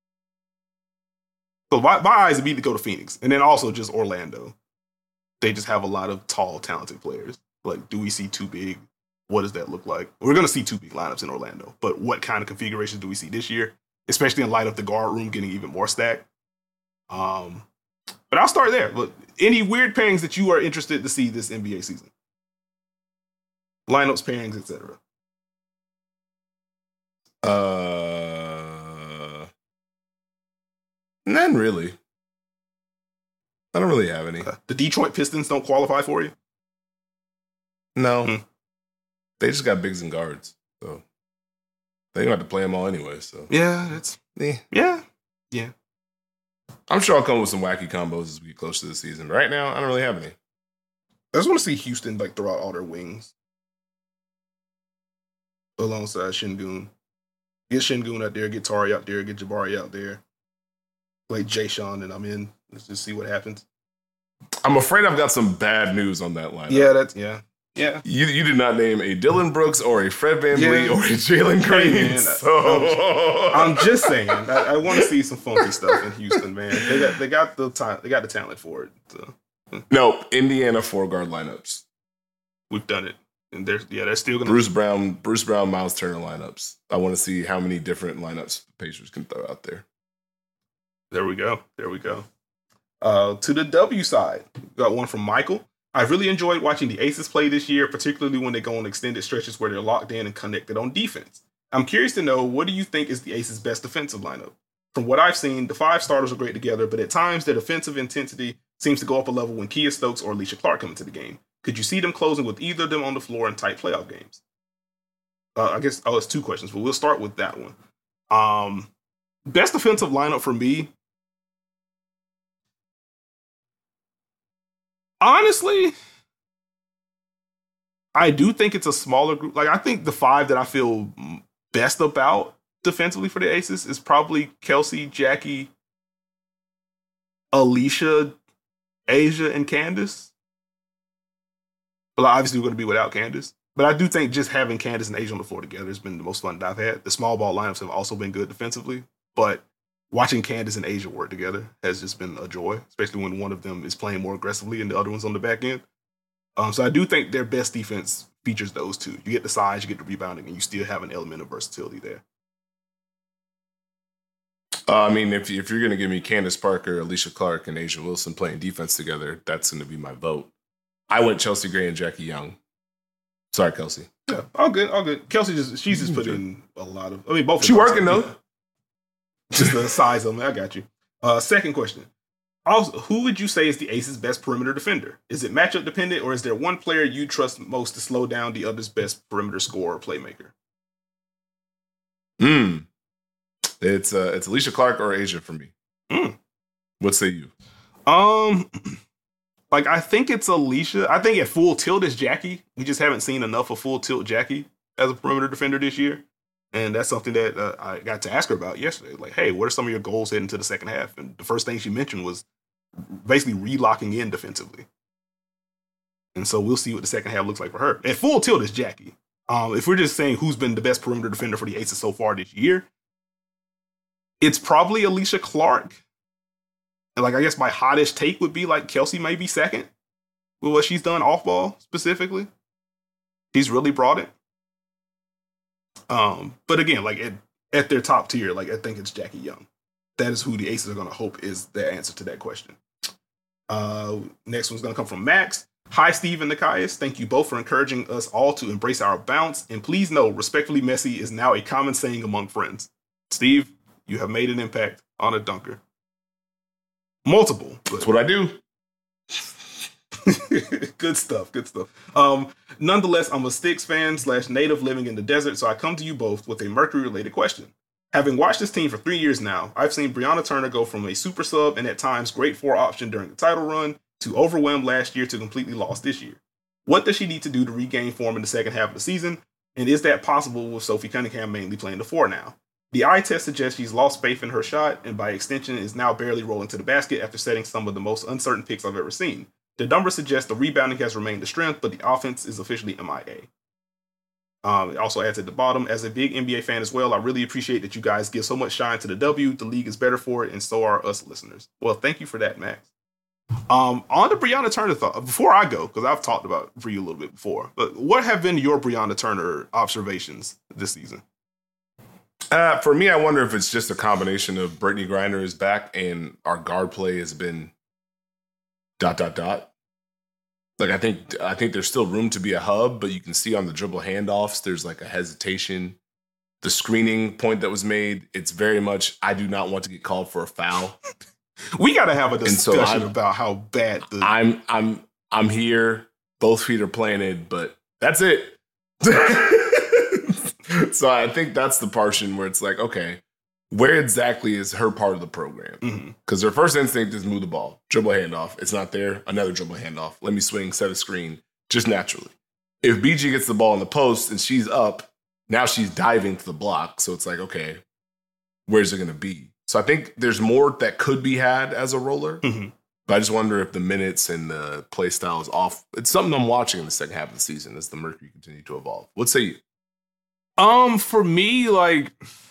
So my eyes immediately go to Phoenix and then also just Orlando. They just have a lot of tall, talented players. Like, do we see too big? What does that look like? We're going to see two big lineups in Orlando, but what kind of configurations do we see this year? Especially in light of the guard room getting even more stacked. But I'll start there. Look, any weird pairings that you are interested to see this NBA season? Lineups, pairings, etc. None really. I don't really have any. The Detroit Pistons don't qualify for you? No. They just got bigs and guards. So they don't have to play them all anyway. So yeah, that's yeah. I'm sure I'll come with some wacky combos as we get close to the season. But right now, I don't really have any. I just want to see Houston like throw out all their wings alongside Şengün. Get Şengün out there, get Tari out there, get Jabari out there. Like Jay Sean, and I'm in. Let's just see what happens. I'm afraid I've got some bad news on that lineup. Yeah. You did not name a Dylan Brooks or a Fred VanVleet or a Jalen Green. So I'm just saying. I want to see some funky stuff in Houston, man. They got the time. They got the talent for it. So. No, Indiana 4-guard lineups. We've done it, and they're still gonna Bruce Brown, Miles Turner lineups. I want to see how many different lineups the Pacers can throw out there. There we go. To the W side, got one from Michael. I've really enjoyed watching the Aces play this year, particularly when they go on extended stretches where they're locked in and connected on defense. I'm curious to know, what do you think is the Aces' best defensive lineup? From what I've seen, the 5 starters are great together, but at times their defensive intensity seems to go up a level when Kia Stokes or Alicia Clark come into the game. Could you see them closing with either of them on the floor in tight playoff games? I guess it's 2 questions, but we'll start with that one. Best defensive lineup for me, honestly, I do think it's a smaller group. Like, I think the 5 that I feel best about defensively for the Aces is probably Kelsey, Jackie, Alicia, Asia, and Candace. But obviously, we're going to be without Candace. But I do think just having Candace and Asia on the floor together has been the most fun that I've had. The small ball lineups have also been good defensively, but watching Candace and Asia work together has just been a joy, especially when one of them is playing more aggressively and the other one's on the back end. So I do think their best defense features those 2. You get the size, you get the rebounding, and you still have an element of versatility there. I mean, if you're going to give me Candace Parker, Alicia Clark, and Asia Wilson playing defense together, that's going to be my vote. I went Chelsea Gray and Jackie Young. Sorry, Kelsey. Yeah, all good. Kelsey she's just put in a lot of. I mean, both. She working though. Yeah. Just the size of them. I got you. Second question. Also, who would you say is the Aces' best perimeter defender? Is it matchup dependent, or is there one player you trust most to slow down the other's best perimeter scorer or playmaker? It's Alicia Clark or Asia for me. What say you? Like, I think it's Alicia. I think at full tilt is Jackie. We just haven't seen enough of full tilt Jackie as a perimeter defender this year. And that's something that I got to ask her about yesterday. Like, hey, what are some of your goals heading into the second half? And the first thing she mentioned was basically relocking in defensively. And so we'll see what the second half looks like for her. At full tilt is Jackie. If we're just saying who's been the best perimeter defender for the Aces so far this year, it's probably Alicia Clark. And like, I guess my hottest take would be like Kelsey may be second with what she's done off ball specifically. She's really brought it. But again, like at their top tier, like I think it's Jackie Young. That is who the Aces are going to hope is their answer to that question. Next one's going to come from Max. Hi, Steve and Nikias. Thank you both for encouraging us all to embrace our bounce. And please know, respectfully messy is now a common saying among friends. Steve, you have made an impact on a dunker. Multiple. That's what I do. Good stuff. Good stuff. Nonetheless, I'm a Styx fan / native living in the desert, so I come to you both with a Mercury-related question. Having watched this team for 3 years now, I've seen Brianna Turner go from a super sub and at times great 4 option during the title run to overwhelmed last year to completely lost this year. What does she need to do to regain form in the second half of the season? And is that possible with Sophie Cunningham mainly playing the 4 now? The eye test suggests she's lost faith in her shot and by extension is now barely rolling to the basket after setting some of the most uncertain picks I've ever seen. The numbers suggest the rebounding has remained the strength, but the offense is officially MIA. It also adds at the bottom, as a big NBA fan as well, I really appreciate that you guys give so much shine to the W. The league is better for it, and so are us listeners. Well, thank you for that, Max. On the Brianna Turner thought, before I go, because I've talked about Bree a little bit before, but what have been your Brianna Turner observations this season? For me, I wonder if it's just a combination of Brittany Griner is back and our guard play has been ... Like I think there's still room to be a hub, but you can see on the dribble handoffs, there's like a hesitation. The screening point that was made, it's very much, I do not want to get called for a foul. We got to have a discussion about how bad the... I'm here. Both feet are planted, but that's it. So I think that's the portion where it's like, okay, where exactly is her part of the program? Because her first instinct is move the ball, dribble handoff. It's not there. Another dribble handoff. Let me swing, set a screen, just naturally. If BG gets the ball in the post and she's up, now she's diving to the block. So it's like, okay, where's it going to be? So I think there's more that could be had as a roller. But I just wonder if the minutes and the play style is off. It's something I'm watching in the second half of the season as the Mercury continue to evolve. What say you? For me, like,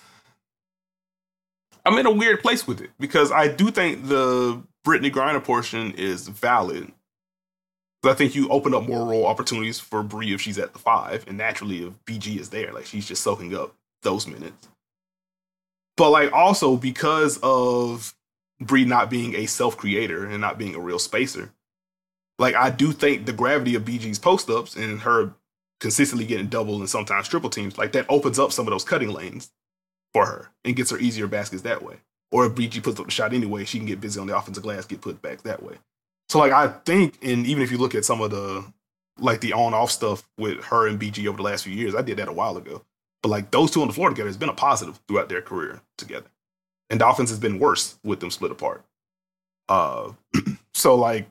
I'm in a weird place with it because I do think the Brittany Griner portion is valid. But I think you open up more role opportunities for Bree if she's at the 5, and naturally if BG is there, like she's just soaking up those minutes. But like also because of Bree not being a self-creator and not being a real spacer, like I do think the gravity of BG's post-ups and her consistently getting double and sometimes triple teams, like that opens up some of those cutting lanes for her and gets her easier baskets that way. Or if BG puts up the shot anyway, she can get busy on the offensive glass, get put back that way. So like I think, and even if you look at some of the like the on-off stuff with her and BG over the last few years, I did that a while ago. But like those two on the floor together has been a positive throughout their career together. And the offense has been worse with them split apart. So like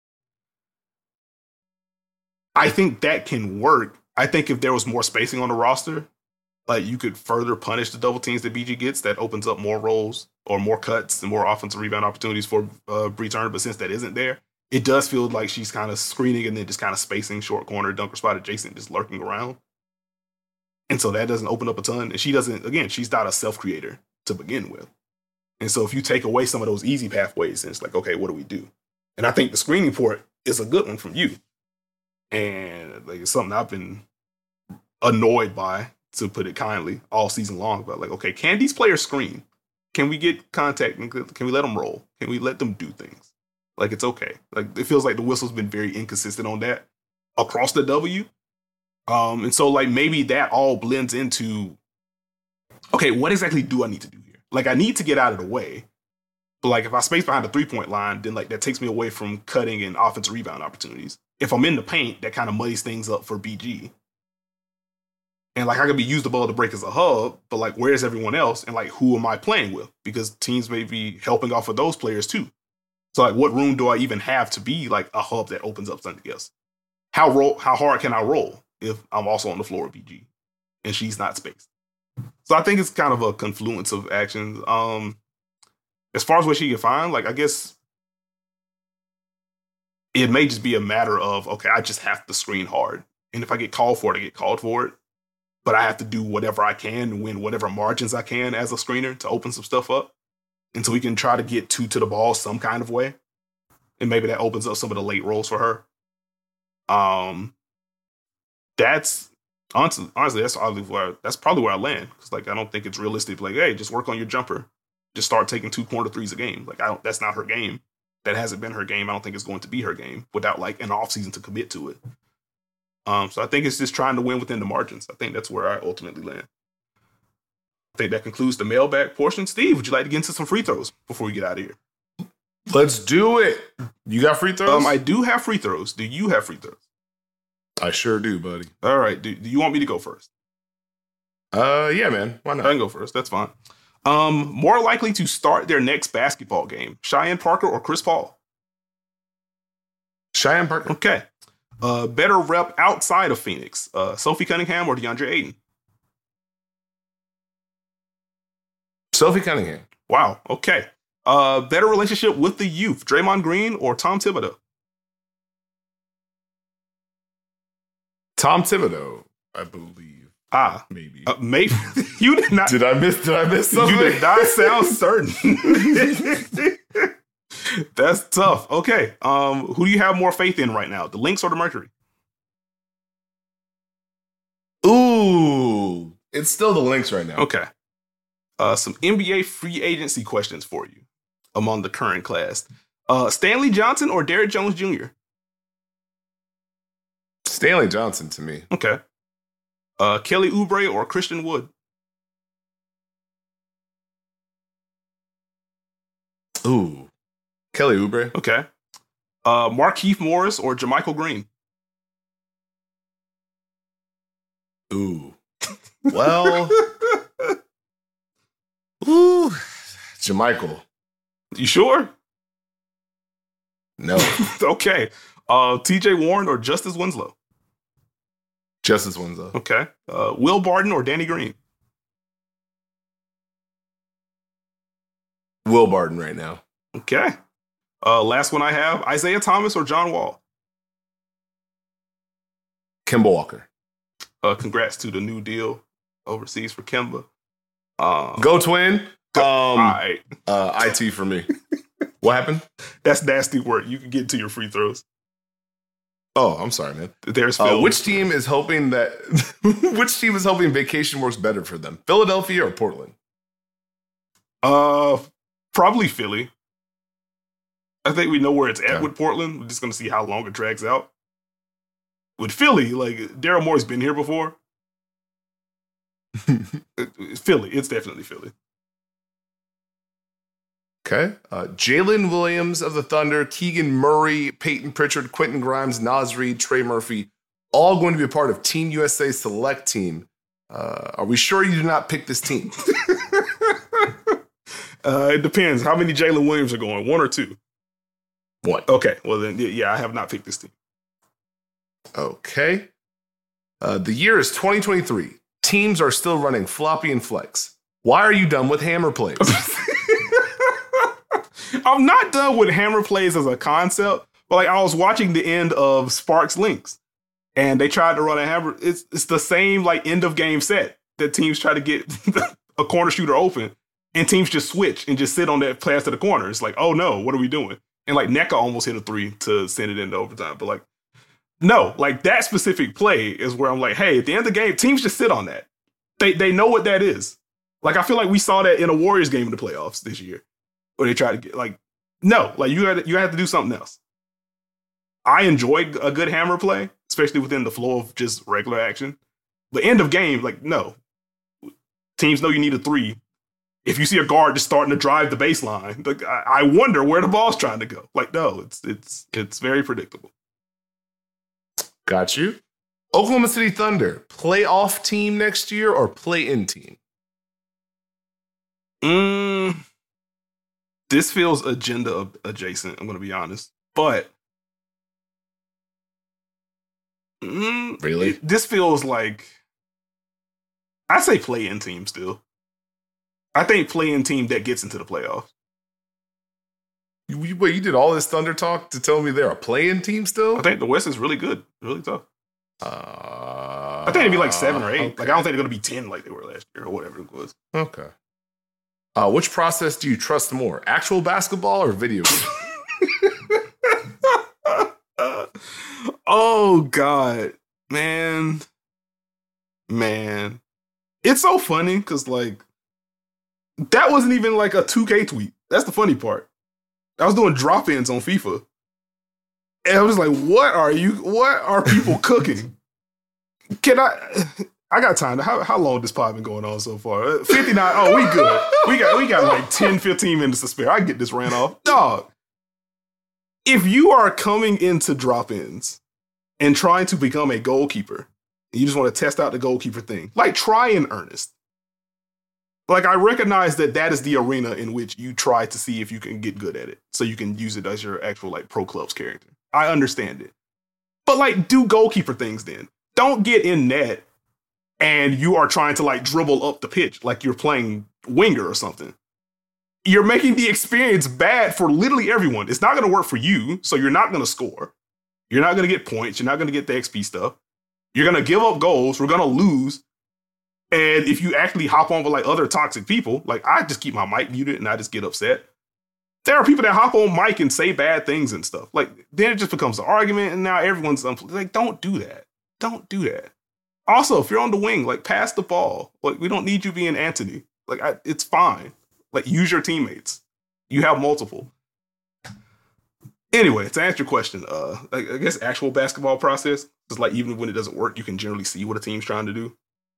I think that can work. I think if there was more spacing on the roster, like you could further punish the double teams that BG gets. That opens up more roles or more cuts and more offensive rebound opportunities for Bree Turner. But since that isn't there, it does feel like she's kind of screening and then just kind of spacing short corner, dunker spot adjacent, just lurking around. And so that doesn't open up a ton. And she doesn't, again, she's not a self-creator to begin with. And so if you take away some of those easy pathways, and it's like, okay, what do we do? And I think the screening port is a good one from you. And like it's something I've been annoyed by, to put it kindly, all season long. But like, okay, can these players screen? Can we get contact? Can we let them roll? Can we let them do things? Like, it's okay. Like, it feels like the whistle's been very inconsistent on that across the W. And so like maybe that all blends into, okay, what exactly do I need to do here? Like, I need to get out of the way. But like, if I space behind the 3-point line, then like that takes me away from cutting and offensive rebound opportunities. If I'm in the paint, that kind of muddies things up for BG. And like I could be usable to break as a hub, but like where's everyone else? And like who am I playing with? Because teams may be helping off of those players too. So like what room do I even have to be like a hub that opens up something else? How hard can I roll if I'm also on the floor with BG and she's not spaced? So I think it's kind of a confluence of actions. As far as what she can find, like I guess it may just be a matter of, okay, I just have to screen hard. And if I get called for it, I get called for it. But I have to do whatever I can and win whatever margins I can as a screener to open some stuff up. And so we can try to get to the ball some kind of way. And maybe that opens up some of the late rolls for her. That's honestly, that's probably where I land. Because like I don't think it's realistic. Like, hey, just work on your jumper. Just start taking 2 corner threes a game. Like that's not her game. That hasn't been her game. I don't think it's going to be her game without like an offseason to commit to it. So I think it's just trying to win within the margins. I think that's where I ultimately land. I think that concludes the mailbag portion. Steve, would you like to get into some free throws before we get out of here? Let's do it. You got free throws? I do have free throws. Do you have free throws? I sure do, buddy. All right. Do you want me to go first? Yeah, man. Why not? I can go first. That's fine. More likely to start their next basketball game, Cheyenne Parker or Chris Paul? Cheyenne Parker. Okay. Better rep outside of Phoenix, Sophie Cunningham or DeAndre Ayton? Sophie Cunningham. Wow. Okay. Better relationship with the youth, Draymond Green or Tom Thibodeau? Tom Thibodeau, I believe. Maybe. Maybe. You did not. Did I miss something? You did not sound certain. That's tough. Okay. Who do you have more faith in right now, the Lynx or the Mercury? Ooh, it's still the Lynx right now. Okay. Some NBA free agency questions for you among the current class. Stanley Johnson or Derrick Jones Jr.? Stanley Johnson to me. Okay. Kelly Oubre or Christian Wood? Ooh, Kelly Oubre. Okay. Markieff Morris or JaMychal Green? Ooh. Well. Ooh. JaMychal. You sure? No. Okay. TJ Warren or Justice Winslow? Justice Winslow. Okay. Will Barton or Danny Green? Will Barton right now. Okay. Last one I have, Isaiah Thomas or John Wall? Kemba Walker. Congrats to the new deal overseas for Kemba. Go Twin. All right. IT for me. What happened? That's nasty work. You can get to your free throws. Oh, I'm sorry, man. There's Phil. Which team is hoping vacation works better for them? Philadelphia or Portland? Probably Philly. I think we know where it's at Okay. with Portland. We're just going to see how long it drags out. With Philly, like Daryl Morey's been here before. Philly. It's definitely Philly. Okay. Jalen Williams of the Thunder, Keegan Murray, Peyton Pritchard, Quentin Grimes, Naz Reid, Trey Murphy, all going to be a part of Team USA Select Team. Are we sure you did not pick this team? It depends. How many Jalen Williams are going? One or two? One. Okay. Well, then, yeah, I have not picked this team. Okay. The year is 2023. Teams are still running floppy and flex. Why are you done with hammer plays? I'm not done with hammer plays as a concept, but like I was watching the end of Sparks Lynx, and they tried to run a hammer. It's the same like end of game set that teams try to get a corner shooter open, and teams just switch and just sit on that pass to the corner. It's like, oh no, what are we doing? And like NECA almost hit a 3 to send it into overtime, but like no, like that specific play is where I'm like, hey, at the end of the game, teams just sit on that. They know what that is. Like I feel like we saw that in a Warriors game in the playoffs this year. Or they try to get like, no, like you have to do something else. I enjoy a good hammer play, especially within the flow of just regular action. But end of game, like, no. Teams know you need a 3. If you see a guard just starting to drive the baseline, like, I wonder where the ball's trying to go. Like, no, it's very predictable. Got you. Oklahoma City Thunder, playoff team next year or play-in team? This feels agenda adjacent, I'm going to be honest. But Really? This feels like, I say play-in team still. I think play-in team that gets into the playoffs. Wait, you did all this Thunder talk to tell me they're a play-in team still? I think the West is really good, really tough. I think it'd be like 7 or 8. Okay. Like I don't think they're going to be 10 like they were last year or whatever it was. Okay. Which process do you trust more? Actual basketball or video games? Oh God, man. It's so funny because like that wasn't even like a 2K tweet. That's the funny part. I was doing drop-ins on FIFA. And I was like, what are people cooking? I got time. How long this pod been going on so far? 59. Oh, we good. We got like 10, 15 minutes to spare. I can get this ran off. Dog. if you are coming into drop-ins and trying to become a goalkeeper, and you just want to test out the goalkeeper thing, like try in earnest. Like I recognize that is the arena in which you try to see if you can get good at it, so you can use it as your actual like pro club's character. I understand it, but like do goalkeeper things then. Don't get in net and you are trying to like dribble up the pitch like you're playing winger or something. You're making the experience bad for literally everyone. It's not going to work for you, so you're not going to score. You're not going to get points. You're not going to get the XP stuff. You're going to give up goals. We're going to lose. And if you actually hop on with like other toxic people, like I just keep my mic muted and I just get upset. There are people that hop on mic and say bad things and stuff. Like then it just becomes an argument and now everyone's like, don't do that. Don't do that. Also, if you're on the wing, like pass the ball. Like we don't need you being Anthony. Like it's fine. Like use your teammates. You have multiple. Anyway, to answer your question, I guess actual basketball process is like even when it doesn't work, you can generally see what a team's trying to do.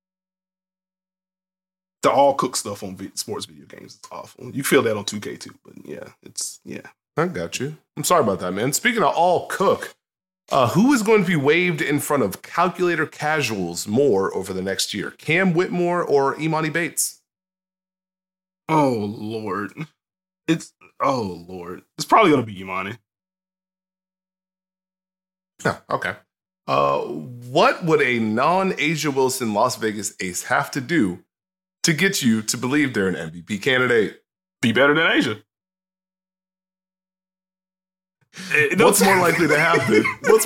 The all cook stuff on sports video games is awful. You feel that on 2K too, but yeah. I got you. I'm sorry about that, man. Speaking of all cook, who is going to be waived in front of calculator casuals more over the next year? Cam Whitmore or Imani Bates? Oh Lord, it's probably gonna be Imani. Yeah, okay. What would a non-Asia Wilson Las Vegas ace have to do to get you to believe they're an MVP candidate? Be better than Asia. What's more likely to happen?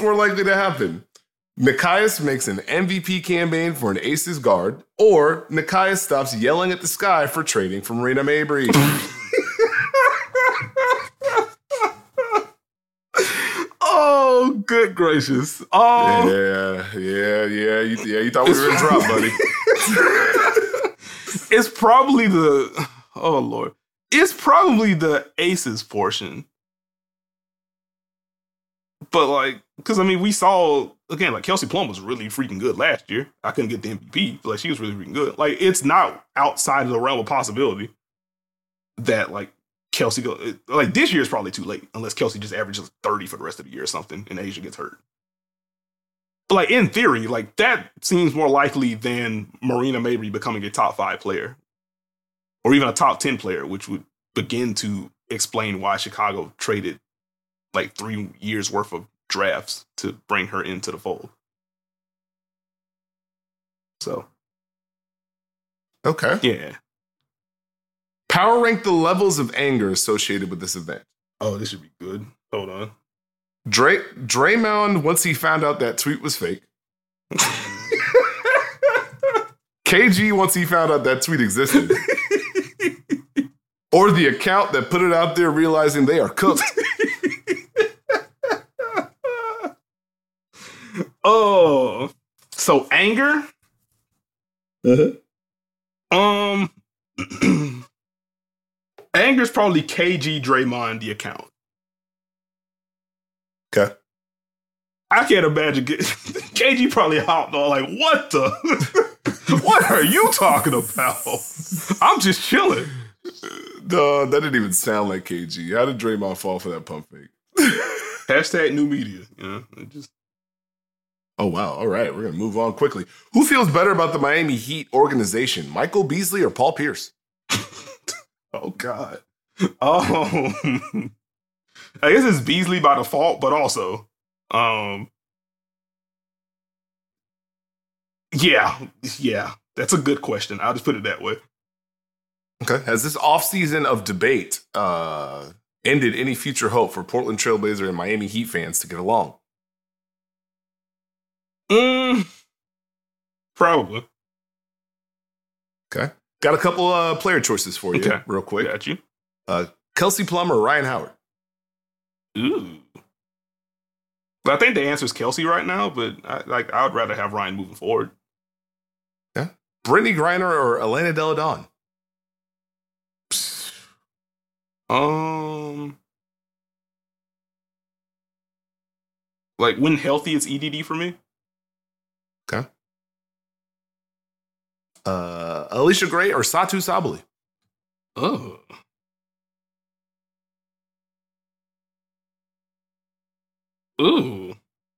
Nikias makes an MVP campaign for an Aces guard, or Nikias stops yelling at the sky for trading for Marina Mabry. Oh, good gracious. Oh. Yeah. You thought we were in drop, buddy. It's probably It's probably the Aces portion. But like, because I mean, we saw again, like Kelsey Plum was really freaking good last year. I couldn't get the MVP, but like she was really freaking good. Like, it's not outside of the realm of possibility that like Kelsey like this year is probably too late unless Kelsey just averages 30 for the rest of the year or something and Asia gets hurt. But like in theory, like that seems more likely than Marina Mabry becoming a top 5 player or even a top 10 player, which would begin to explain why Chicago traded like 3 years worth of drafts to bring her into the fold. So. Okay. Yeah. Power rank the levels of anger associated with this event. Oh, this should be good. Hold on. Draymond, once he found out that tweet was fake. KG, once he found out that tweet existed. Or the account that put it out there realizing they are cooked. Oh, so anger? Uh-huh. Anger's probably KG Draymond, the account. Okay. I can't imagine KG probably hopped on like, what the? What are you talking about? I'm just chilling. No, that didn't even sound like KG. How did Draymond fall for that pump fake? Hashtag new media. You know, just. Oh, wow. All right. We're going to move on quickly. Who feels better about the Miami Heat organization, Michael Beasley or Paul Pierce? Oh, God. Oh, I guess it's Beasley by default, but also, yeah, that's a good question. I'll just put it that way. Okay. Has this offseason of debate ended any future hope for Portland Trailblazer and Miami Heat fans to get along? Probably. Okay. Got a couple player choices for you, real quick. Got you. Kelsey Plum or Ryan Howard? Ooh. But I think the answer is Kelsey right now, but I would rather have Ryan moving forward. Yeah. Brittany Griner or Elena Delle Donne? Like when healthy, it's EDD for me. Okay. Alicia Gray or Satu Sabali? Oh. Ooh.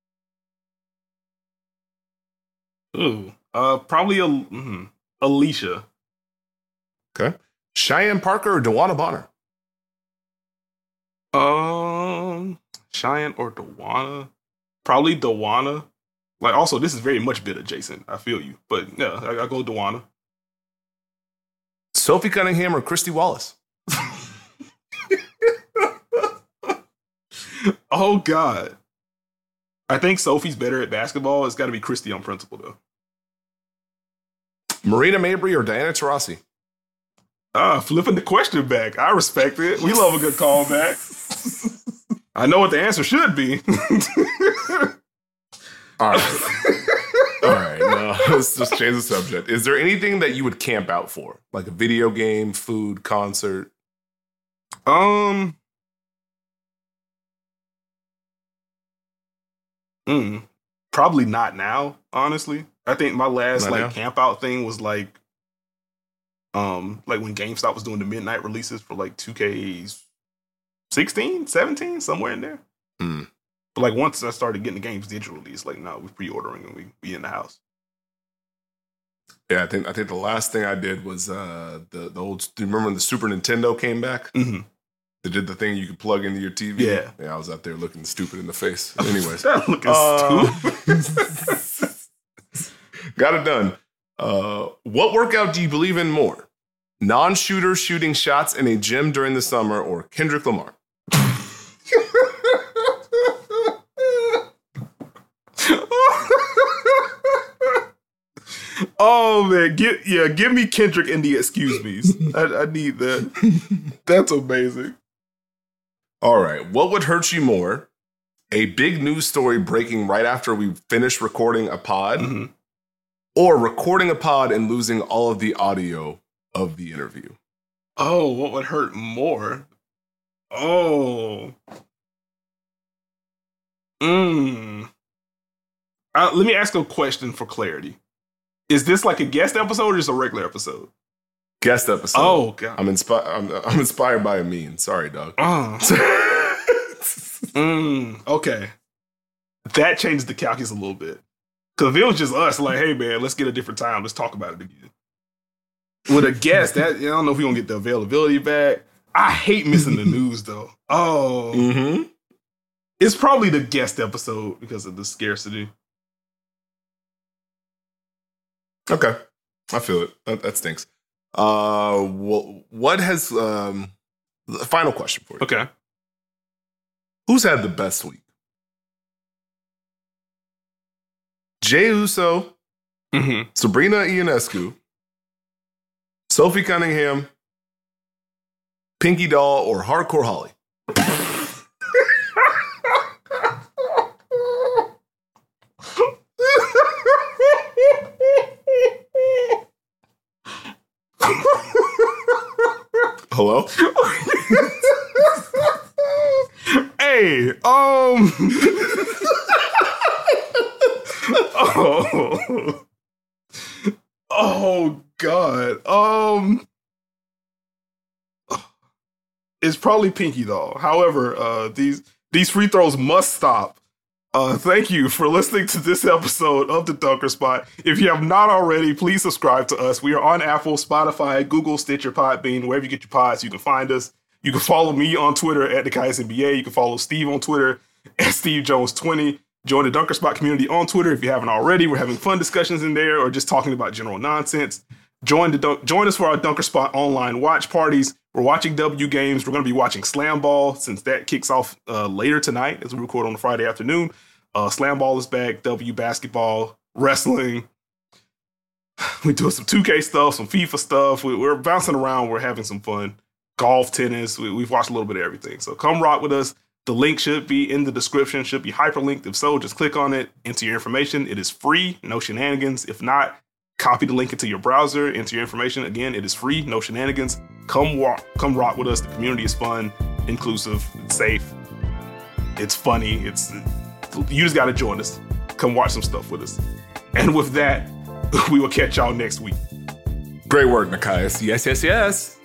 Probably Alicia. Okay. Cheyenne Parker or Dewana Bonner? Cheyenne or Dewana? Probably Dewana. Like, also, this is very much bit adjacent. I feel you. But, yeah, I go Dewana. Sophie Cunningham or Christy Wallace? Oh, God. I think Sophie's better at basketball. It's got to be Christy on principle, though. Marina Mabry or Diana Taurasi? Flipping the question back. I respect it. We love a good callback. I know what the answer should be. All right. Now, let's just change the subject. Is there anything that you would camp out for? Like a video game, food, concert? Probably not now, honestly. I think my last camp out thing was like when GameStop was doing the midnight releases for like 2K16, 17, somewhere in there. But like once I started getting the games digitally, it's like, no, we're pre-ordering and we be in the house. Yeah, I think the last thing I did was the old. Do you remember when the Super Nintendo came back? Mm-hmm. They did the thing you could plug into your TV. Yeah, I was out there looking stupid in the face. Anyways, that looking stupid. Got it done. What workout do you believe in more? Non-shooter shooting shots in a gym during the summer or Kendrick Lamar? Oh man, give me Kendrick in the excuse me's. I need that. That's amazing. All right, what would hurt you more? A big news story breaking right after we finish recording a pod, or recording a pod and losing all of the audio of the interview? Oh, what would hurt more? Oh. Let me ask a question for clarity. Is this like a guest episode or just a regular episode? Guest episode. Oh, God. I'm inspired by a meme. Sorry, dog. Okay. That changed the calculus a little bit. Because if it was just us, like, hey, man, let's get a different time. Let's talk about it again. With a guest, I don't know if we're going to get the availability back. I hate missing the news, though. Oh. It's probably the guest episode because of the scarcity. Okay. I feel it. That stinks. What has... final question for you. Okay. Who's had the best week? Jey Uso, Sabrina Ionescu, Sophie Cunningham, Pinky Doll, or Hardcore Holly? Hello? Hey, oh God. It's probably Pinky Doll. However, these free throws must stop. Thank you for listening to this episode of The Dunker Spot. If you have not already, please subscribe to us. We are on Apple, Spotify, Google, Stitcher, Podbean, wherever you get your pods, you can find us. You can follow me on Twitter at TheKaiusNBA. You can follow Steve on Twitter at SteveJones20. Join the Dunker Spot community on Twitter if you haven't already. We're having fun discussions in there or just talking about general nonsense. Join us for our Dunker Spot online watch parties. We're watching W games. We're going to be watching Slam Ball since that kicks off later tonight as we record on a Friday afternoon. Slam Ball is back, W basketball, wrestling. We're doing some 2K stuff, some FIFA stuff. We're bouncing around. We're having some fun. Golf, tennis. We've watched a little bit of everything. So come rock with us. The link should be in the description, should be hyperlinked. If so, just click on it, enter your information. It is free, no shenanigans. If not, copy the link into your browser, enter your information. Again, it is free, no shenanigans. Come rock with us. The community is fun, inclusive, it's safe. It's funny. You just got to join us. Come watch some stuff with us. And with that, we will catch y'all next week. Great work, Nekias. Yes, yes, yes.